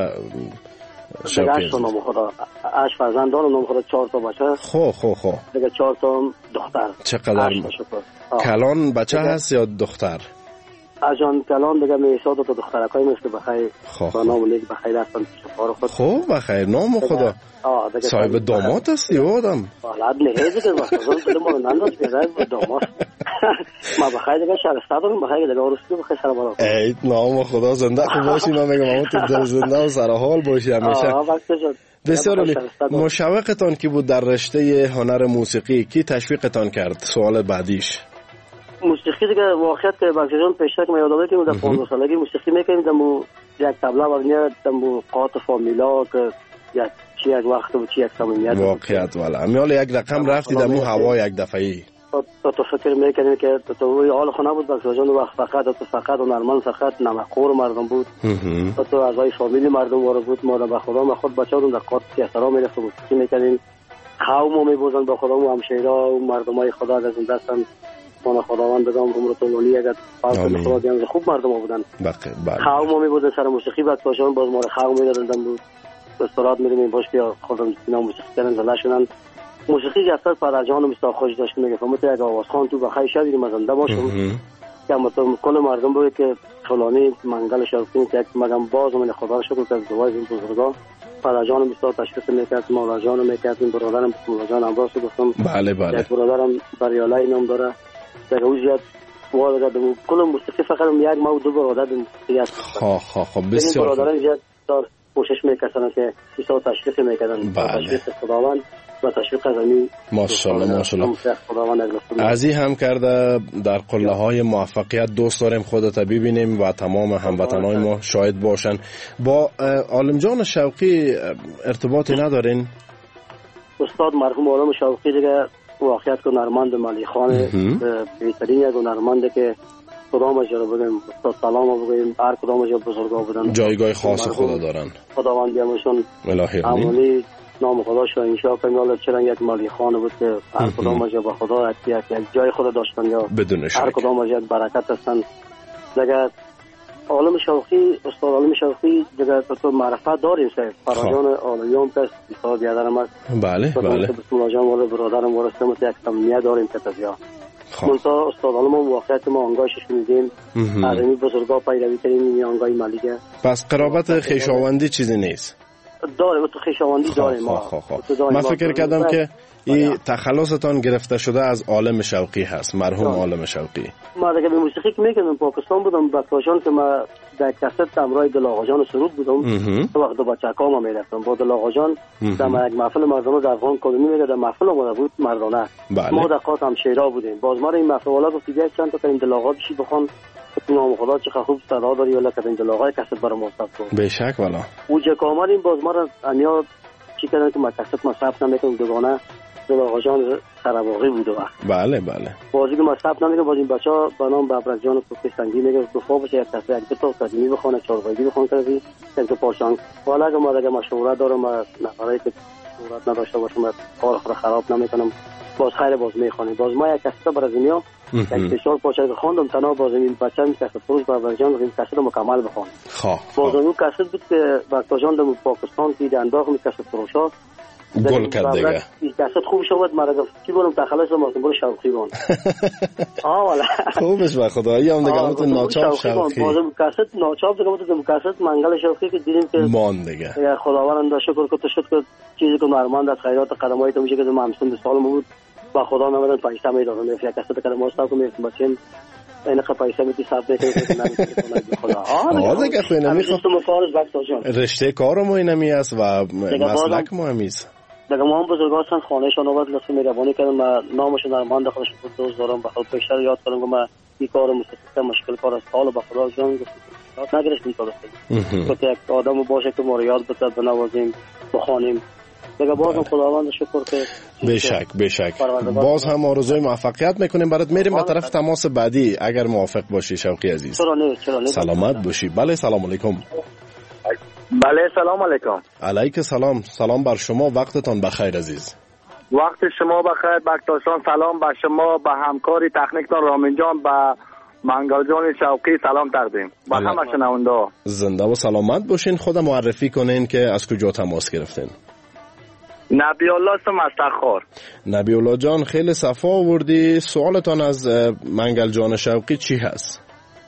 [SPEAKER 14] 8 نام خدا. 8 فرزند دارم، نام خدا 4 تا بچه.
[SPEAKER 12] خب
[SPEAKER 14] دیگه 4 تا دختر.
[SPEAKER 12] چقدر کلان بچه هست یا دختر؟
[SPEAKER 14] اجان کلان دیگه میساد تا دخترکای مثل بخیر با نام نیک بخیر هستن شفار خود.
[SPEAKER 12] خب بخیر نام خدا. صاحب داماد هستی آدم.
[SPEAKER 14] ولاد نه دیگه واسه تو ما ننداز بیاد داماد. ما بخیر دیگه شرفت دارم، بخیر دیگه عروسی بخیر سلام علیکم.
[SPEAKER 12] ای نام خدا زنده باشی. من میگم تو زنده و سر حال باشی همیشه. بسیار عالی. مشوقتان کی بود در رشته هنر موسیقی؟ کی تشویقتان کرد؟ سوال بعدیش
[SPEAKER 14] موسیقی دیگه واقعیت که بخشجان پیشتر که میادم که در 15 سالگی موسیقی میکنیم دمو یک تبله و دمو قاط فامیلا که یک وقت و یک صمیمیت
[SPEAKER 12] واقعیت والا امیال یک رقم رفتی دمو هوا یک دفعی
[SPEAKER 14] تو فکر میکنیم که تو حال خونه بود بخشجان وقت فقط و نرمان فقط نمکخور مردم بود تو اعضای فامیلی مردم وارد بود. ما به خدا ما خود بچه‌ام در قاط که احترام میرفتیم موسیقی میکنیم. قومو میبوزن به خدا و همشهرا و مردمای خدا در زنده هستن. من خداوند بگم عمر طولانی اگر پاک خدا دیان خوب مردم بودن.
[SPEAKER 12] بله.
[SPEAKER 14] قوم می بود سر موسیقی بعد باشون باز ما قوم می دادن بود. استراحت میریم باش بیا خودم اینا موسیقی کردن زلا شدن. موسیقی اثر پر جان مستاخ خوش داشت میگه فهمت یک آوازخوان تو بخیر شدی مزنده باشم. که مطلب کل مردم بود که فلانی منگل شرفی که مگم باز من خدا شکر که دوای این بزرگا پر جان مستاخ تشخیص میکرد مولا جان میکرد برادرم مولا جان امروز گفتم.
[SPEAKER 12] بله.
[SPEAKER 14] یک برادرم بریالای نام داره. در او زیاد والا دم کل موسیقی فقط یک ما و دو برادر دم موسیقی است.
[SPEAKER 12] خب بسیار
[SPEAKER 14] برادران زیاد کوشش میکنن که چیزا تشویق میکنن. تشویق خداوند و تشویق زمین.
[SPEAKER 12] ماشاءالله. از این هم کرده در قله های موفقیت دوست داریم خودت ببینیم و تمام هموطنای ما شاهد باشن. با عالم جان شوقی ارتباطی ندارین؟
[SPEAKER 14] استاد مرحوم عالم شوقی دیگه واقعیت که هنرمند ملیخان بهترین یک هنرمنده که کدام اجرا بودیم استاد سلام بگویم هر کدام اجرا بزرگا بودن
[SPEAKER 12] جایگاه خاص خدا دارن.
[SPEAKER 14] خداوند بیامرشون
[SPEAKER 12] الهی
[SPEAKER 14] امانی نام خدا شو انشاء کنیم چرا یک ملیخان بود که هر کدام اجرا به خدا یک جای خدا داشتن یا هر کدام اجرا برکت هستن دیگه. عالم شوقی استاد عالم شوقی دیگه تو معرفت داریم سه فراجان عالمیان پس استاد بیادرم است.
[SPEAKER 12] بله
[SPEAKER 14] بسم الله جان ولی برادرم ورستم یک سمیه داریم که تزیا منطقه استاد عالم هم واقعیت ما آنگاهش شنیدیم از این بزرگا پیروی کردیم این آنگاهی ملیگه.
[SPEAKER 12] پس قرابت خویشاوندی چیزی نیست؟
[SPEAKER 14] داره تو خویشاوندی داریم ما.
[SPEAKER 12] من فکر کردم که این تخلصتان گرفته شده از عالم شوقی هست، مرحوم عالم شوقی.
[SPEAKER 14] ما دیگه به موسیقی که میکردم پاکستان بودم بچه‌هاشون که ما در کست همراه دل آقا جان سرود بودم وقت دو بچه‌کام میرفتم با دل آقا جان در یک محفل مردانه در افغان کلونی میگه در محفل اومده بود مردانه. ما در قاط هم شیرا بودیم باز ما این محفل والا گفت دیگه چند تا این دل آقا بشی بخوان نام خدا چه خوب صدا داری ولی که این دل آقا کست برام مصطفی کن
[SPEAKER 12] به شک والا
[SPEAKER 14] اوجه کامل باز ما را انیا چی کردن که ما کست مصرف نمیکنیم دوگانه دل آقا جان سرباقی بود وقت.
[SPEAKER 12] بله
[SPEAKER 14] بازی که مصرف نمیگه باز این بچه‌ها به نام بابرک جان کوکی سنگی میگه دفعه بشه یک کسی یک دو تا قدیمی بخونه چهاربایدی بخونه کردی یک دو پارچان والا که ما دیگه مشورت دارم نفرایی که مشورت نداشته باشم کار خود خراب نمیکنم باز خیر باز میخونیم باز ما یک کسی برای دنیا یک بسیار پارچه خواندم تنها باز این بچه می کسی فروش بابرک جان این کسی رو مکمل بخونه باز اون کسی بود که بابرک جان در پاکستان که انداخت می کسی فروشا
[SPEAKER 12] گل کرد دیگه
[SPEAKER 14] کست خوب شد مرا گفت کی برم تخلص ما برو شوقی بون والا
[SPEAKER 12] خوبش به خدایی هم دیگه مت ناچاب شوقی
[SPEAKER 14] بازم کست ناچاب دیگه مت کست منگل شوقی که دیدیم که
[SPEAKER 12] مان دیگه
[SPEAKER 14] خداوند شکر که تو شد که چیزی که نرمند از خیرات قدمای تو میشه که ما همسن سال بود با خدا نمیدن پیسه میدادن میفیا کست قدم واسه که میتونم این که پیسه میتی حساب نکنه خدا
[SPEAKER 12] دیگه خو نمیخوام رشته کارم اینمی است و مسلک مهمیست
[SPEAKER 14] دیگه ما هم بزرگان هستن خانهشان آورد لطفی مهربانی کردن ما نامشون نرمند خودش دوست دارم بخاطر پیشتر یاد کردم که ما این کار موسیقی مشکل کار است حالا به خدا جان گفت نگرش این کار است که یک آدم باشه که ما رو یاد بده بنوازیم بخوانیم دیگه بازم خداوند شکر که
[SPEAKER 12] به شک باز هم آرزوی موفقیت میکنیم برات میریم به طرف تماس بعدی اگر موافق باشی شوقی عزیز
[SPEAKER 14] چرا
[SPEAKER 12] سلامت باشی. بله سلام علیکم.
[SPEAKER 18] بله سلام علیکم.
[SPEAKER 12] علیک سلام بر شما وقتتان بخیر عزیز.
[SPEAKER 18] وقت شما بخیر بکتاشان سلام به شما به همکاری تکنیکتان رامین جان به منگل جان شوقی سلام تقدیم به همه شنونده ها.
[SPEAKER 12] زنده و سلامت باشین. خود معرفی کنین که از کجا تماس گرفتین.
[SPEAKER 18] نبی الله اسم استخار.
[SPEAKER 12] نبی الله جان خیلی صفا آوردی. سوالتان از منگل جان شوقی چی هست؟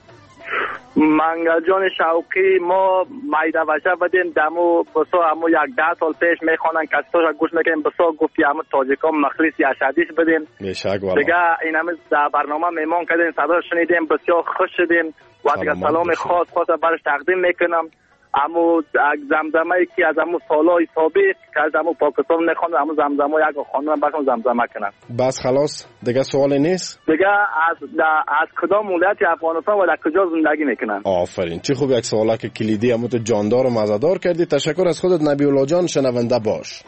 [SPEAKER 18] منگل جان شوقی ما مایده وشه بدیم دمو بسا همو یک 10 سال پیش میخوانن کساش گوش میکنیم بسا گفتی همو تاجیکان مخلص یا شدیش بدیم دیگه این همه در برنامه میمان کردیم صدا شنیدیم بسیار خوش شدیم و دیگه سلام خاص برش تقدیم میکنم امو زمزمه که از امو سالای سابق که از امو پاکستان نخوانده امو زمزمه یک خانم برشون زمزمه کنن
[SPEAKER 12] بس خلاص دیگه سوالی نیست
[SPEAKER 18] دیگه از کدام ولایت افغانستان و در کجا زندگی میکنن.
[SPEAKER 12] آفرین چه خوب یک سوالا که کلیدی امو تو جاندار و مزدار کردی. تشکر از خودت نبی الله جان. شنونده باش.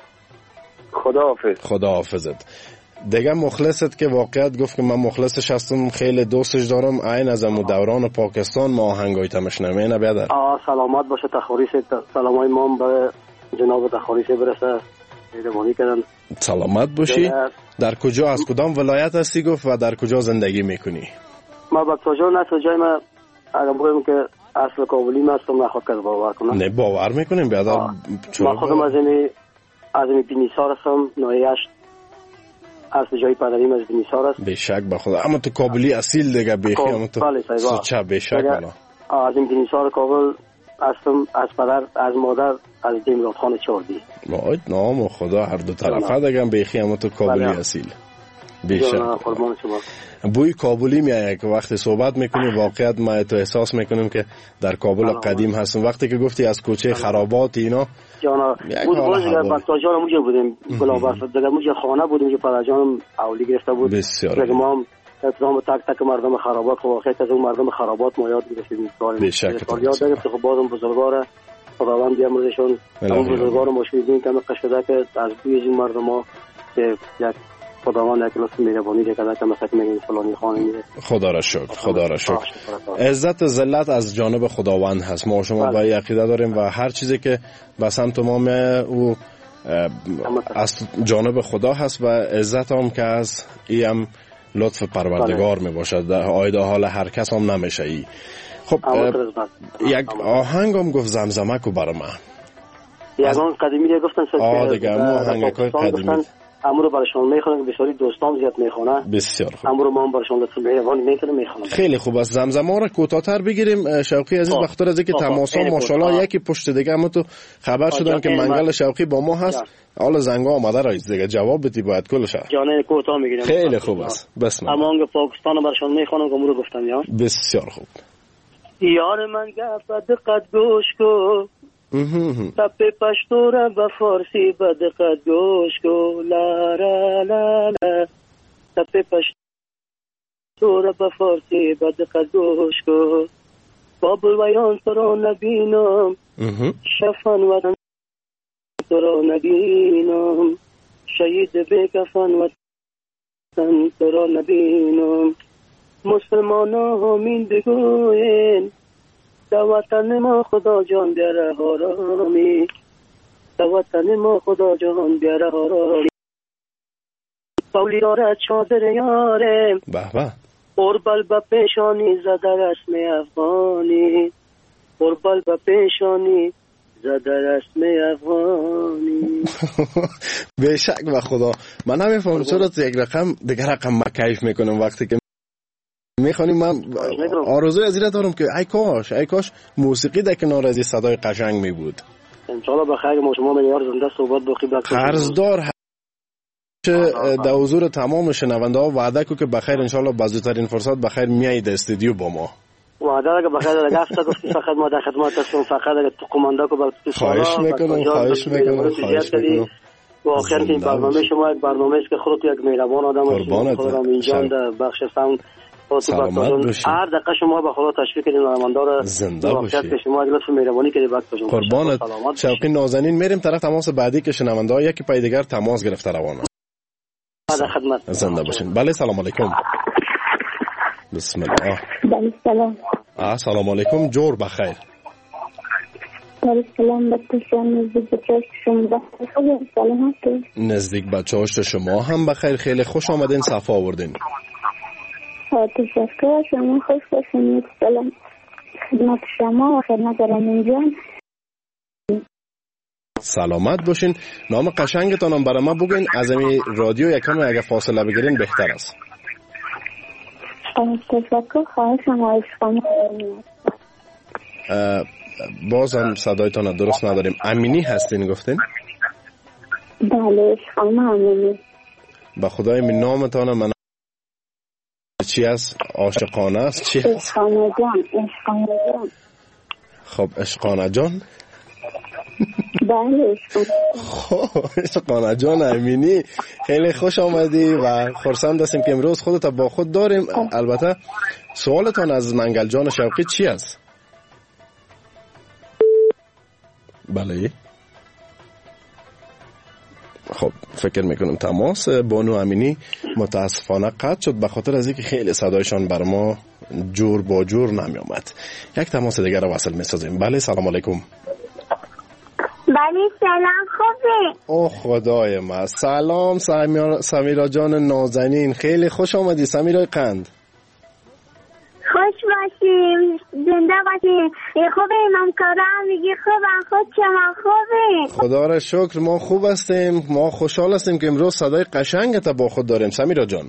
[SPEAKER 12] خداحافظت. دیگه مخلصت که واقعیت گفت که من مخلصش هستم خیلی دوستش دارم عین از امو دوران پاکستان ما آهنگای تمش نمینه بیادر
[SPEAKER 14] سلامت باشه. تخاریش سلامای ما به جناب تخاریش برسه مهربانی کردن.
[SPEAKER 12] سلامت باشی. در کجا از کدام ولایت هستی گفت و در کجا زندگی میکنی؟
[SPEAKER 14] ما بکتاجا نه جای ما اگر بگم که اصل کابلی ما هستم نخواد کرد باور کنم.
[SPEAKER 12] نه باور میکنیم بیادر.
[SPEAKER 14] ما خودم از این بینیسار هستم نایشت از جای پدریم از بینیسار است.
[SPEAKER 12] به شک به خدا. اما تو کابلی اصیل دیگه بیخی اما تو سوچه به شک والا.
[SPEAKER 14] از این بینیسار کابل هستم از پدر از مادر از دیمراد خان چاردی.
[SPEAKER 12] نام خدا هر دو طرفه دیگه بیخی اما تو کابلی اصیل. بیشتر بوی کابلی میایه که وقتی صحبت میکنی واقعیت ما تو احساس میکنیم که در کابل قدیم هستیم. وقتی که گفتی از کوچه خرابات اینا
[SPEAKER 14] جانا بود باز دیگه بچا جان موجه بودیم گلاباس دیگه موجه خانه بودیم که پدرجانم اولی گرفته بود دیگه ما هم اتفاقا تک تک مردم خرابات خب واقعیت از اون مردم خرابات ما یاد گرفتیم کار یاد گرفت. خب بازم بزرگوار خداوند بیامرزشون اون بزرگوار مشهودین که قشده که از بوی این مردم ها که یک خداوند یک لطف مهربانی دیگه که مثلا میگیم فلانی خانه میره.
[SPEAKER 12] خدا را شکر، خدا را شکر. عزت و ذلت از جانب خداوند هست. ما شما با عقیده داریم و هر چیزی که به سمت ما او از جانب خدا هست و عزت هم که از ای هم لطف پروردگار می باشد. آیده حال هر کس هم نمیشه ای. خب یک آهنگ هم گفت زمزمه کو برای من.
[SPEAKER 14] یک آهنگ قدیمی گفتن
[SPEAKER 12] دیگه ما آهنگ قدیمی
[SPEAKER 14] امور برشون میخونن که بسیاری دوستان زیاد میخونن.
[SPEAKER 12] بسیار خوب.
[SPEAKER 14] امور ما هم برشون لطف مهربانی میخونن.
[SPEAKER 12] خیلی خوب است. زمزمه را کوتاه‌تر بگیریم. شوقی عزیز بخاطر از اینکه تماسا ماشاءالله یکی پشت دیگه ما تو خبر شدن که منگل شوقی با ما هست. حالا زنگا آمده رئیس دیگه جواب بدی باید کلش.
[SPEAKER 14] جانه کوتاه میگیریم.
[SPEAKER 12] خیلی خوب است. بسم الله.
[SPEAKER 14] امانگ پاکستان برشون میخونن که امور گفتن یا.
[SPEAKER 12] بسیار خوب.
[SPEAKER 14] یار من گفت دقت گوش کو تپه پشتو را به فارسی به دقت گوش کو لا لا لا لا تپه پشتو را به فارسی به دقت گوش کو بابل ویران تو را نبینم شفن وطن تو را نبینم شهید بکفن وطن تو را نبینم مسلمان ها همین بگوین در وطن ما خدا جان بیاره آرامی در وطن ما خدا جان بیاره آرامی قولی دارد چادر یاره قربل به پیشانی زده رسم افغانی قربل به پیشانی زده رسم افغانی.
[SPEAKER 12] بیشک و خدا من نمیفهم چرا یک رقم دیگر رقم ما کیف میکنم وقتی که میخوانیم. من آرزوی از این دارم که ای کاش موسیقی در کنار از این صدای قشنگ می بود.
[SPEAKER 14] انشالله بخیر ما شما میلیار زنده صحبت بخیر
[SPEAKER 12] قرضدار در حضور تمام شنونده ها وعده کو که بخیر انشالله با زودترین فرصت بخیر میایید استودیو با ما.
[SPEAKER 14] وعده که بخیر در گفته گفتی فقط ما در خدمت هستیم فقط اگر تو کماندا کو برات
[SPEAKER 12] خواهش میکنم
[SPEAKER 14] واقعا این برنامه شما یک برنامه است که خودت یک مهربان آدم هستید. خودم اینجا در بخش ساوند هر دقیقه شما به خدا تشویق کردین نمایندار
[SPEAKER 12] زنده باشید
[SPEAKER 14] که شما لطف مهربانی کردید وقت
[SPEAKER 12] قربانت شوقی نازنین. میریم طرف تماس بعدی که شنونده ها یکی پای دیگر تماس گرفته روانه.
[SPEAKER 14] خدمت
[SPEAKER 12] زنده باشین. بله سلام علیکم. بسم الله.
[SPEAKER 15] بله سلام.
[SPEAKER 12] سلام علیکم. جور بخیر.
[SPEAKER 15] بله سلام.
[SPEAKER 12] نزدیک بچه‌هاش شما هم بخیر. خیلی خوش آمدین. صفا آوردین.
[SPEAKER 15] تشکر. شما خوش باشین. سلام خدمت شما و خدمت رامین جان.
[SPEAKER 12] سلامت باشین. نام قشنگتانم برای ما بگین. از این رادیو یکم اگه فاصله بگیرین بهتر است.
[SPEAKER 15] تشکر. خواهشم عشقانه.
[SPEAKER 12] بازم صدایتان درست نداریم. امینی هستین گفتین؟
[SPEAKER 15] بله عشقانه امینی.
[SPEAKER 12] با خدای من نامتان من چی است؟ عاشقانه است؟ چی است؟
[SPEAKER 15] عشقانه جان.
[SPEAKER 12] خب عشقانه جان.
[SPEAKER 15] بله
[SPEAKER 12] خب عشقانه جان امینی خیلی خوش آمدی و خرسند هستیم که امروز خودت با خود داریم. البته سوالتان از منگل جان شوقی چی است؟ بله خب فکر میکنم تماس بانو امینی متاسفانه قطع شد به خاطر از اینکه خیلی صدایشان بر ما جور با جور نمی آمد. یک تماس دیگر رو وصل میسازیم. بله سلام علیکم.
[SPEAKER 15] بله سلام. خوبه؟
[SPEAKER 12] اوه خدای من. سلام سمیرا جان نازنین. خیلی خوش آمدی سمیرای قند.
[SPEAKER 15] خوش باشیم. زنده باشیم. خوبه امام کارم میگی خوبم. خود شما خوبه؟
[SPEAKER 12] خدا را شکر ما خوب هستیم. ما خوشحال هستیم که امروز صدای قشنگت با خود داریم سمیرا جان.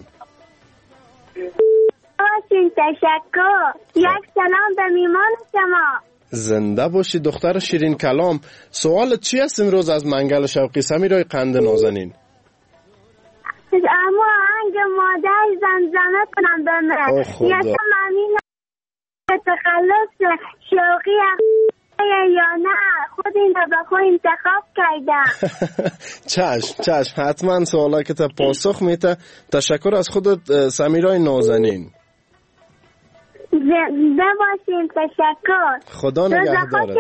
[SPEAKER 15] باشین. تشکر. یک سلام به میمان شما.
[SPEAKER 12] زنده باشی دختر شیرین کلام. سوالت چی است امروز از منگل شوقی سمیرای قند نازنین؟
[SPEAKER 15] اما آهنگ مادر زمزمه کنم به من. یا تو ممنون تخلص شوقی یا نه خود این رو به خود انتخاب کردم.
[SPEAKER 12] چشم حتما سوالا که تا پاسخ میته. تشکر از خودت سمیرای نازنین.
[SPEAKER 15] زنده باشین. تشکر.
[SPEAKER 12] خدا نگهدارت.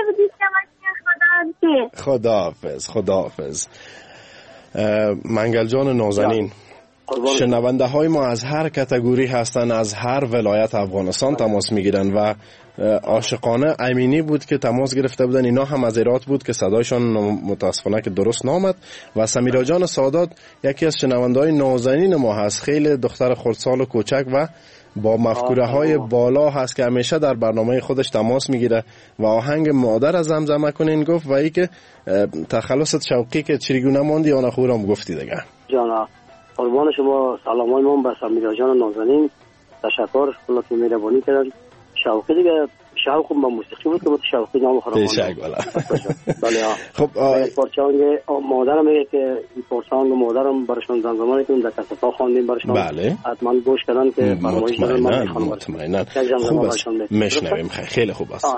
[SPEAKER 12] خداحافظ. منگل جان نازنین، شنونده های ما از هر کاتگوری هستن، از هر ولایت افغانستان تماس میگیرن و عاشقانه امینی بود که تماس گرفته بودن. اینا هم از هرات بود که صدایشان متاسفانه که درست نامد. و سمیرا جان سادات یکی از شنونده های نازنین ما هست، خیلی دختر خردسال و کوچک و با مفکوره های بالا هست که همیشه در برنامه خودش تماس میگیره و آهنگ مادر از زمزمه کنین گفت و ای که تخلصت شوقی که چریگونه ماندی آن خورم گفتی دیگه.
[SPEAKER 14] جانا قربان شما، سلامای من به سمیرا جان نازنین. تشکر خلاصی مهربانی کردن. شوقی دیگه شوقم با موسیقی بود که بود شوقی نام خراب
[SPEAKER 12] بیشک والا.
[SPEAKER 14] بله خب پارچه‌ای مادرم میگه که این پارچه‌ای مادرم براشون زمزمه کنیم در کستا خواندیم براشون.
[SPEAKER 12] بله
[SPEAKER 14] حتما گوش کردن که فرمایش دادن من میخوام.
[SPEAKER 12] مطمئنا خوب است. میشنویم. خیلی خوب است.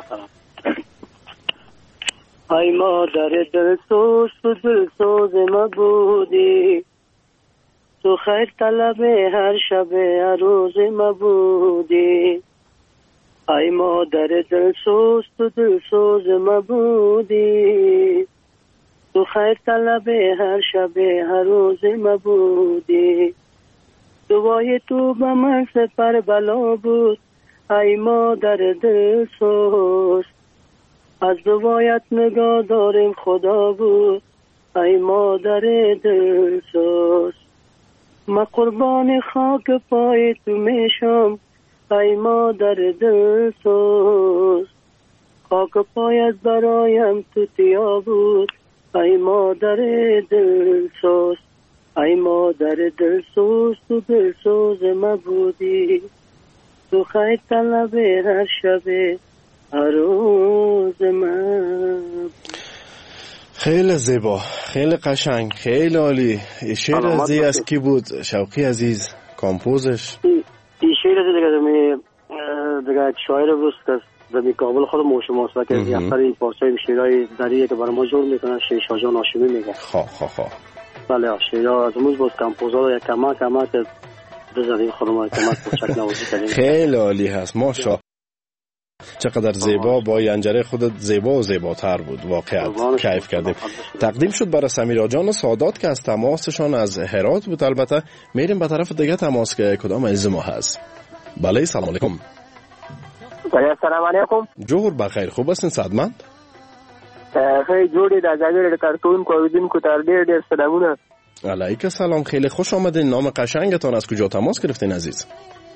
[SPEAKER 14] ای مادر دلسوز تو دلسوز ما بودی، تو خیر طلب هر شب هر روز ما بودی. ای مادر دلسوز تو دلسوز ما بودی، تو خیر طلب هر شب هر روز ما بودی. دعای تو به من سپر بلا بود ای مادر دلسوز، از دعایت نگاه داریم خدا بود ای مادر دلسوز. ما قربان خاک پای تو میشم ای مادر دلسوز، خاک پایت برایم تو تیا بود ای مادر دلسوز. ای مادر دلسوز تو دلسوز ما بودی، تو خیر طلب هر شب هر روز من.
[SPEAKER 12] خیلی زیبا، خیلی قشنگ، خیلی عالی. شعر ازی از کی بود شوقی عزیز کامپوزش؟
[SPEAKER 14] این شعر دیگه شاعر بود که در کابل خود ما شماست و که اکثر این پارچه‌های شعرهای دریه که برای ما جور میکنن شاه جان هاشمی میگه.
[SPEAKER 12] خواه
[SPEAKER 14] بله شعرها از موز بود کامپوزر یک کمک بزنیم خودمون کمک کوچک نوازی کردیم.
[SPEAKER 12] خیلی عالی هست ماشا. چقدر زیبا، با ینجره خودت زیبا و زیباتر بود. واقعا کیف کردیم. تقدیم شد برای سمیرا جان سادات که از تماسشان از هرات بود. البته میریم به طرف دیگه تماس که کدام عزیز ما هست. بله سلام علیکم.
[SPEAKER 19] سلام علیکم.
[SPEAKER 12] جوهر بخیر، خوب هستین صدمند؟
[SPEAKER 19] خیلی جوری در زمین کارتون کویدین کو تر دیر سلامونه.
[SPEAKER 12] علیک سلام، خیلی خوش آمدین. نام قشنگتان از کجا تماس گرفتین عزیز؟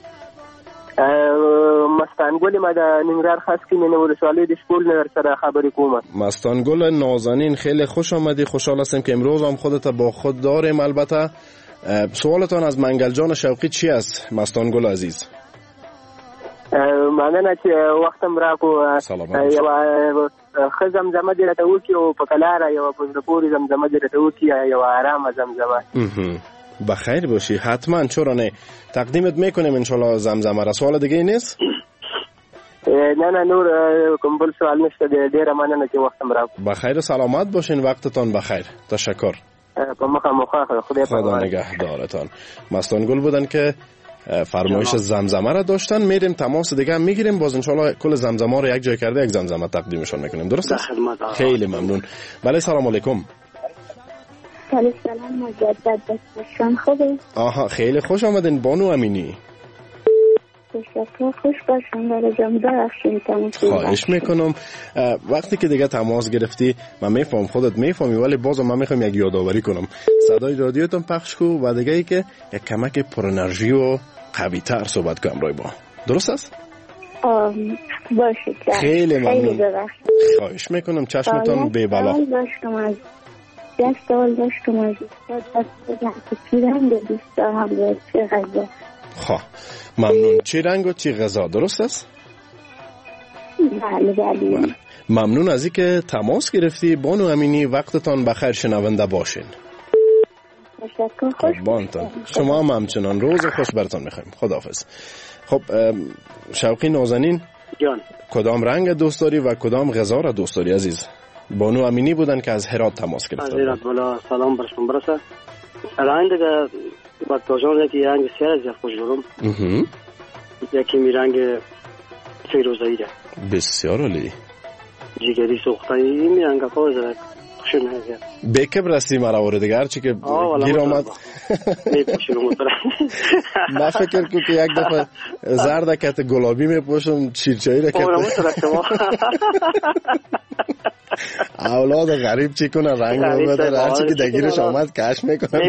[SPEAKER 19] مستانگل ما در ننگرهار خاص کی من ولسوالی د شکول نظر سره خبرې کوم.
[SPEAKER 12] مستانگل نازنین خیلی خوش آمدی. خوشحال هستم که امروز هم خودت با خود داریم. البته سوالتان از منگل جان شوقی چی است مستانگل عزیز؟
[SPEAKER 19] مننه چې وختم راکو یو زمزمه دې راته وکړي او په کلاره یو په زړه پورې زمزمه دې راته وکړي یو آرامه زمزمه.
[SPEAKER 12] بخیر باشی. حتما چرا نه، تقدیمت میکنیم انشالله زمزمه را. سوال دیگه نیست؟
[SPEAKER 19] نه نور کوم بل سوال نشته. ډیره مننه چې وختم راکو.
[SPEAKER 12] بخیر و سلامت باشین. وقتتان بخیر. تشکر.
[SPEAKER 19] په مخه
[SPEAKER 12] خدا نگهدارتان. مستانگل بودن که فرمایش زمزمه را داشتن. میریم تماس دیگه هم میگیریم. باز انشالله کل زمزمه رو یک جای کرده یک زمزمه تقدیمشون میکنیم. درست است؟ خیلی ممنون. بله سلام علیکم.
[SPEAKER 15] سلام مجدد باشم. خوبه؟
[SPEAKER 12] آها خیلی خوش آمدین بانو امینی.
[SPEAKER 15] تشکر. خوش باشم. برای جمعه رفتیم تماس.
[SPEAKER 12] خواهش میکنم. وقتی که دیگه تماس گرفتی من میفهم خودت میفهمی، ولی بازم من میخوام یک یادآوری کنم. صدای رادیوتون پخش کو و دیگه ای که یک کمک پر انرژی و قوی تر صحبت کنم رای با. درست است؟
[SPEAKER 15] باشه.
[SPEAKER 12] خیلی ممنون. خواهش میکنم. چشمتون به بالا.
[SPEAKER 15] سوال داشتم از چی رنگ دوست دارم و چه غذا.
[SPEAKER 12] ممنون. چی رنگ و چی غذا؟ درست است؟
[SPEAKER 15] بله.
[SPEAKER 12] ممنون از اینکه تماس گرفتی بانو امینی. وقتتان بخیر. شنونده باشین.
[SPEAKER 16] تشکر. خوش
[SPEAKER 12] قربانتون. شما هم همچنان روز خوش براتون میخوایم. خداحافظ. خب شوقی نازنین
[SPEAKER 14] جان،
[SPEAKER 12] کدام رنگ دوست داری و کدام غذا را دوست داری عزیز؟ بانو امینی بودن که از هرات تماس گرفتن.
[SPEAKER 14] از هرات بالا سلام برشون برسه. رنگ دیگه بطاجان یکی رنگ سیاه زیاد خوش دارم. یکی می رنگ فیروزه‌ای ده.
[SPEAKER 12] بسیار عالی.
[SPEAKER 14] جیگری سوختایی می رنگ خوش داره. خوشون هست.
[SPEAKER 12] بیکب رسی مرا ورده دیگر چی که گیر آمد. من فکر کنم که یک دفعه زرد کت گلابی می پوشم چیرچایی را کت. اولاد غریب چی کنه رنگ رو بده هرچی که دگیرش آمد کش میکنه.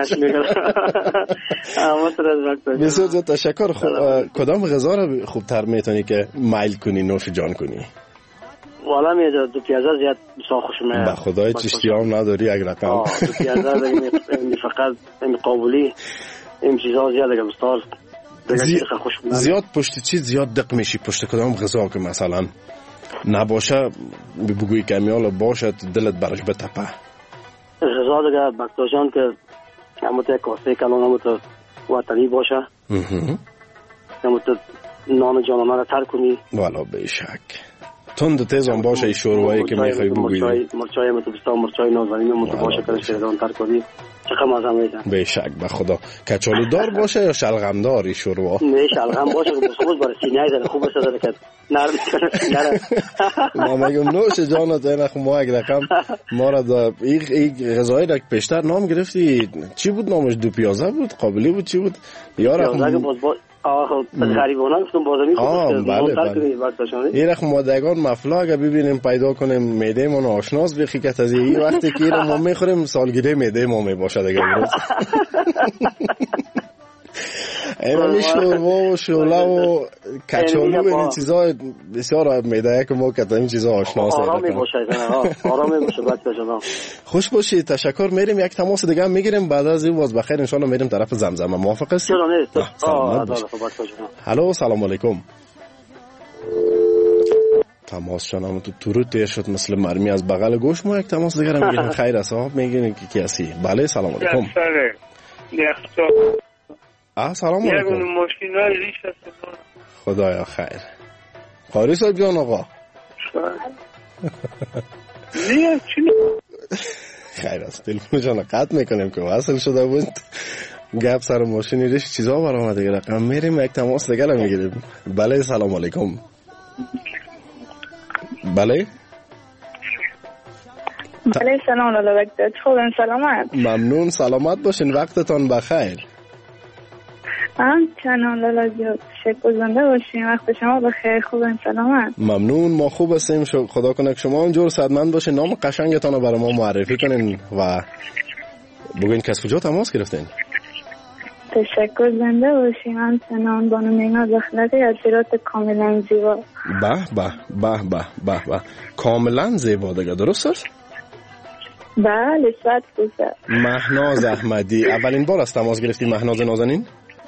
[SPEAKER 12] بسیار زیاد تشکر. کدام غذا رو خوبتر میتونی که میل کنی نوش جان کنی؟
[SPEAKER 14] والا میاد دو پیازه زیاد بسیار خوش میاد.
[SPEAKER 12] به خدای چشتی هم نداری یک رقم.
[SPEAKER 14] دو پیازه دیگه فقط این قابلی این چیزا زیاد دیگه بسیار
[SPEAKER 12] زیاد پشت چیز زیاد دق میشی پشت کدام غذا که مثلا نباشه بگویی کمیال باشه دلت براش بتپه.
[SPEAKER 14] غذا دیگه بکتاجان که همونطور کاسه کلان همونطور وطنی باشه همونطور نان جانانه را تر کنی.
[SPEAKER 12] والا بیشک تند تیز هم باشه ای شوروایی که میخوای بگویی
[SPEAKER 14] مرچای همونطور بستا مرچای نازنین همونطور باشه که شیردان تر کنی چقدر مزه میده.
[SPEAKER 12] بیشک به خدا. کچالو دار باشه یا شلغم دار ای شوروا؟
[SPEAKER 14] نه شلغم باشه خوب برای سینه زده خوب بسازه که نرم کنه.
[SPEAKER 12] ما میگم نوش جانت اینخ ما یک رقم ما را دا این غذایی را پیشتر نام گرفتی چی بود نامش؟ دو پیازه بود قابلی بود چی بود؟ یا رقم
[SPEAKER 14] غریبانه گفتم بازمی خوب
[SPEAKER 12] بله. این رقم مادگان مفلا اگه ببینیم پیدا کنیم میده من آشناس بخیکت از این وقتی که ما میخوریم سالگیری میده ما میباشد اگه بروز این شوروا و شوله و کچالو این چیزا بسیار میده که ما کتا این چیزا آشناس
[SPEAKER 14] آرام میباشه آرام میباشه بچه جان.
[SPEAKER 12] خوش باشید تشکر. میریم یک تماس دیگه میگیریم بعد از این باز بخیر انشالله میریم طرف زمزمه. موافق هستی؟ الو سلام علیکم. تماس شنم تو رو تیر شد مثل مرمی از بغل گوش. ما یک تماس دیگه رو میگیریم. خیر است میگین که کی هستی؟ بله سلام علیکم. سلام علیکم. خدایا خیر. قاری صاحب جان آقا خیر است. تلفن جان قطع میکنیم که وصل شده بود گپ سر ماشینی ریش چیزا برآمده رقم میریم یک تماس دیگه رو میگیریم. بله سلام علیکم. بله
[SPEAKER 16] بله سلام علیکم. خوبن سلامت؟
[SPEAKER 12] ممنون سلامت باشین وقتتان بخیر.
[SPEAKER 16] همچنان لالا جون شکرگزار باشین وقت شما بخیر. خوبن سلامت؟
[SPEAKER 12] ممنون ما خوب هستیم خدا کنه که شما هم جور صدمند باشین. نام قشنگتان رو برای ما معرفی کنین و بگوین که از کجا تماس گرفتین.
[SPEAKER 16] تشکر زنده باشین. همچنان بانو مینا دخلقی از هرات کاملا زیبا.
[SPEAKER 12] به به به به به به کاملا زیبا دیگه درست است؟
[SPEAKER 16] بله 100%.
[SPEAKER 12] مهناز احمدی اولین بار از تماس گرفتی مهناز نازنین؟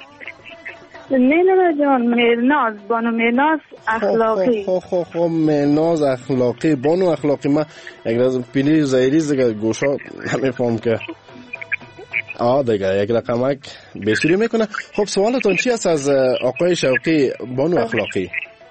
[SPEAKER 16] نه جان مرناز بانو مرناز اخلاقی.
[SPEAKER 12] خب مرناز اخلاقی بانو اخلاقی. من یک راز پیلی زایریز دیگه گوشا نمیفهم که دیگه یک رقمک بسیاری میکنه. خب سوالتون چی است از آقای شوقی بانو اخلاقی؟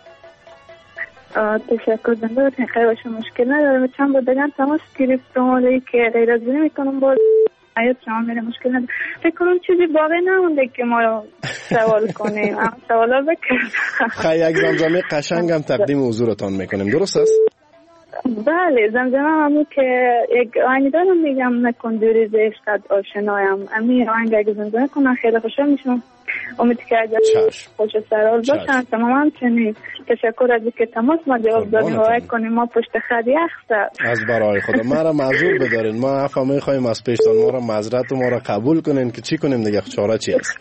[SPEAKER 16] تشکر زنده باشین خیلی باشه مشکل ندارم. چند بار دیگه تماس گرفتم ولی که غیر از این میکنم باز آیا شما میره مشکل نداره. فکر کنم چیزی باقی نمونده که ما سوال کنیم. سوالا بکردم.
[SPEAKER 12] خیلی یک زمزمه قشنگ هم تقدیم حضورتان میکنیم درست است؟
[SPEAKER 16] بله زمزمه همون که یک آهنگ دارم میگم نکن دوری ز عشقت آشنایم. امی آهنگ اگه زمزمه کنم خیلی خوشحال میشم. امید که خوش سرال باشن. تمام همچنین تشکر از اینکه تماس ما جواب دادیم و کنیم ما پشت خط یخ
[SPEAKER 12] از برای خدا ما را معذور بدارین. ما عفو میخوایم از پیشتان. ما را معذرت و ما را قبول کنین که چی کنیم دیگه چاره چی است.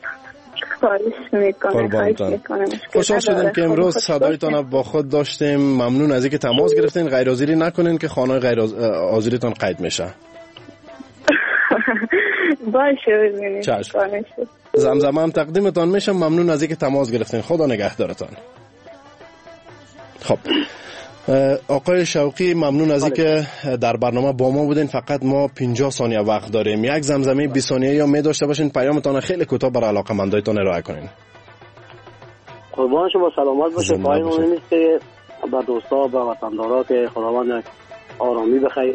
[SPEAKER 12] خوشحال شدیم که امروز صدایتان با خود داشتیم. ممنون از اینکه تماس گرفتین. غیر حاضری نکنین که خانه غیر حاضریتان قید میشه.
[SPEAKER 16] باشه ببینید.
[SPEAKER 12] زمزمه هم تقدیمتان میشم. ممنون از اینکه تماس گرفتین. خدا نگهدارتان. خب آقای شوقی ممنون از اینکه در برنامه با ما بودین. فقط ما 50 ثانیه وقت داریم. یک زمزمه 20 ثانیه یا می داشته باشین، پیامتان خیلی کوتاه برای علاقه‌مندایتان ارائه کنین.
[SPEAKER 14] قربان شما، سلامت باشید. پایین اون نیست که با دوستا و وطندارا که خداوند آرامی بخیر،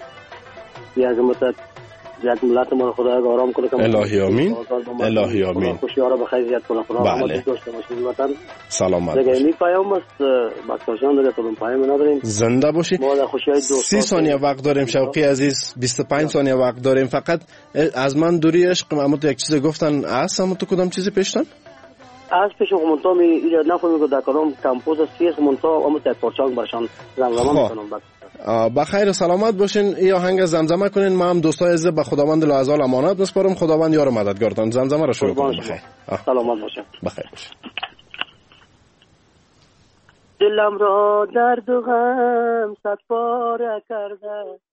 [SPEAKER 14] یک ملت ما خدا آرام کنه.
[SPEAKER 12] الهی آمین. الهی آمین.
[SPEAKER 14] خوشی ها را بخیر زیاد کنه خدا.
[SPEAKER 12] بله.
[SPEAKER 14] داشته باشید وطن.
[SPEAKER 12] سلامت
[SPEAKER 14] باشید.
[SPEAKER 12] دیگه
[SPEAKER 14] این پیام است بخشان داره تو پیام نداریم.
[SPEAKER 12] زنده باشید.
[SPEAKER 14] ما در خوشی های دوستا
[SPEAKER 12] 30 ثانیه وقت داریم شوقی عزیز. 25 ثانیه وقت داریم. فقط از من دوری عشق محمود یک چیز گفتن اصلا تو کدام چیزی پیشتن؟
[SPEAKER 14] از پیش منتها می ایجاد نفهمی که در کدام کمپوز سیاس منتها اما تا پرچاق برشان زمزمه میکنم.
[SPEAKER 12] بخیر سلامت باشین. این آهنگ زمزمه کنین. ما هم دوستای عزیز به خداوند لعزال امانت میسپارم. خداوند یار مددگارتان. زمزمه را شروع کنید. بخیر.
[SPEAKER 14] سلامت باشین.
[SPEAKER 12] بخیر باشین.
[SPEAKER 14] دلم را درد و غم صد پاره کرده،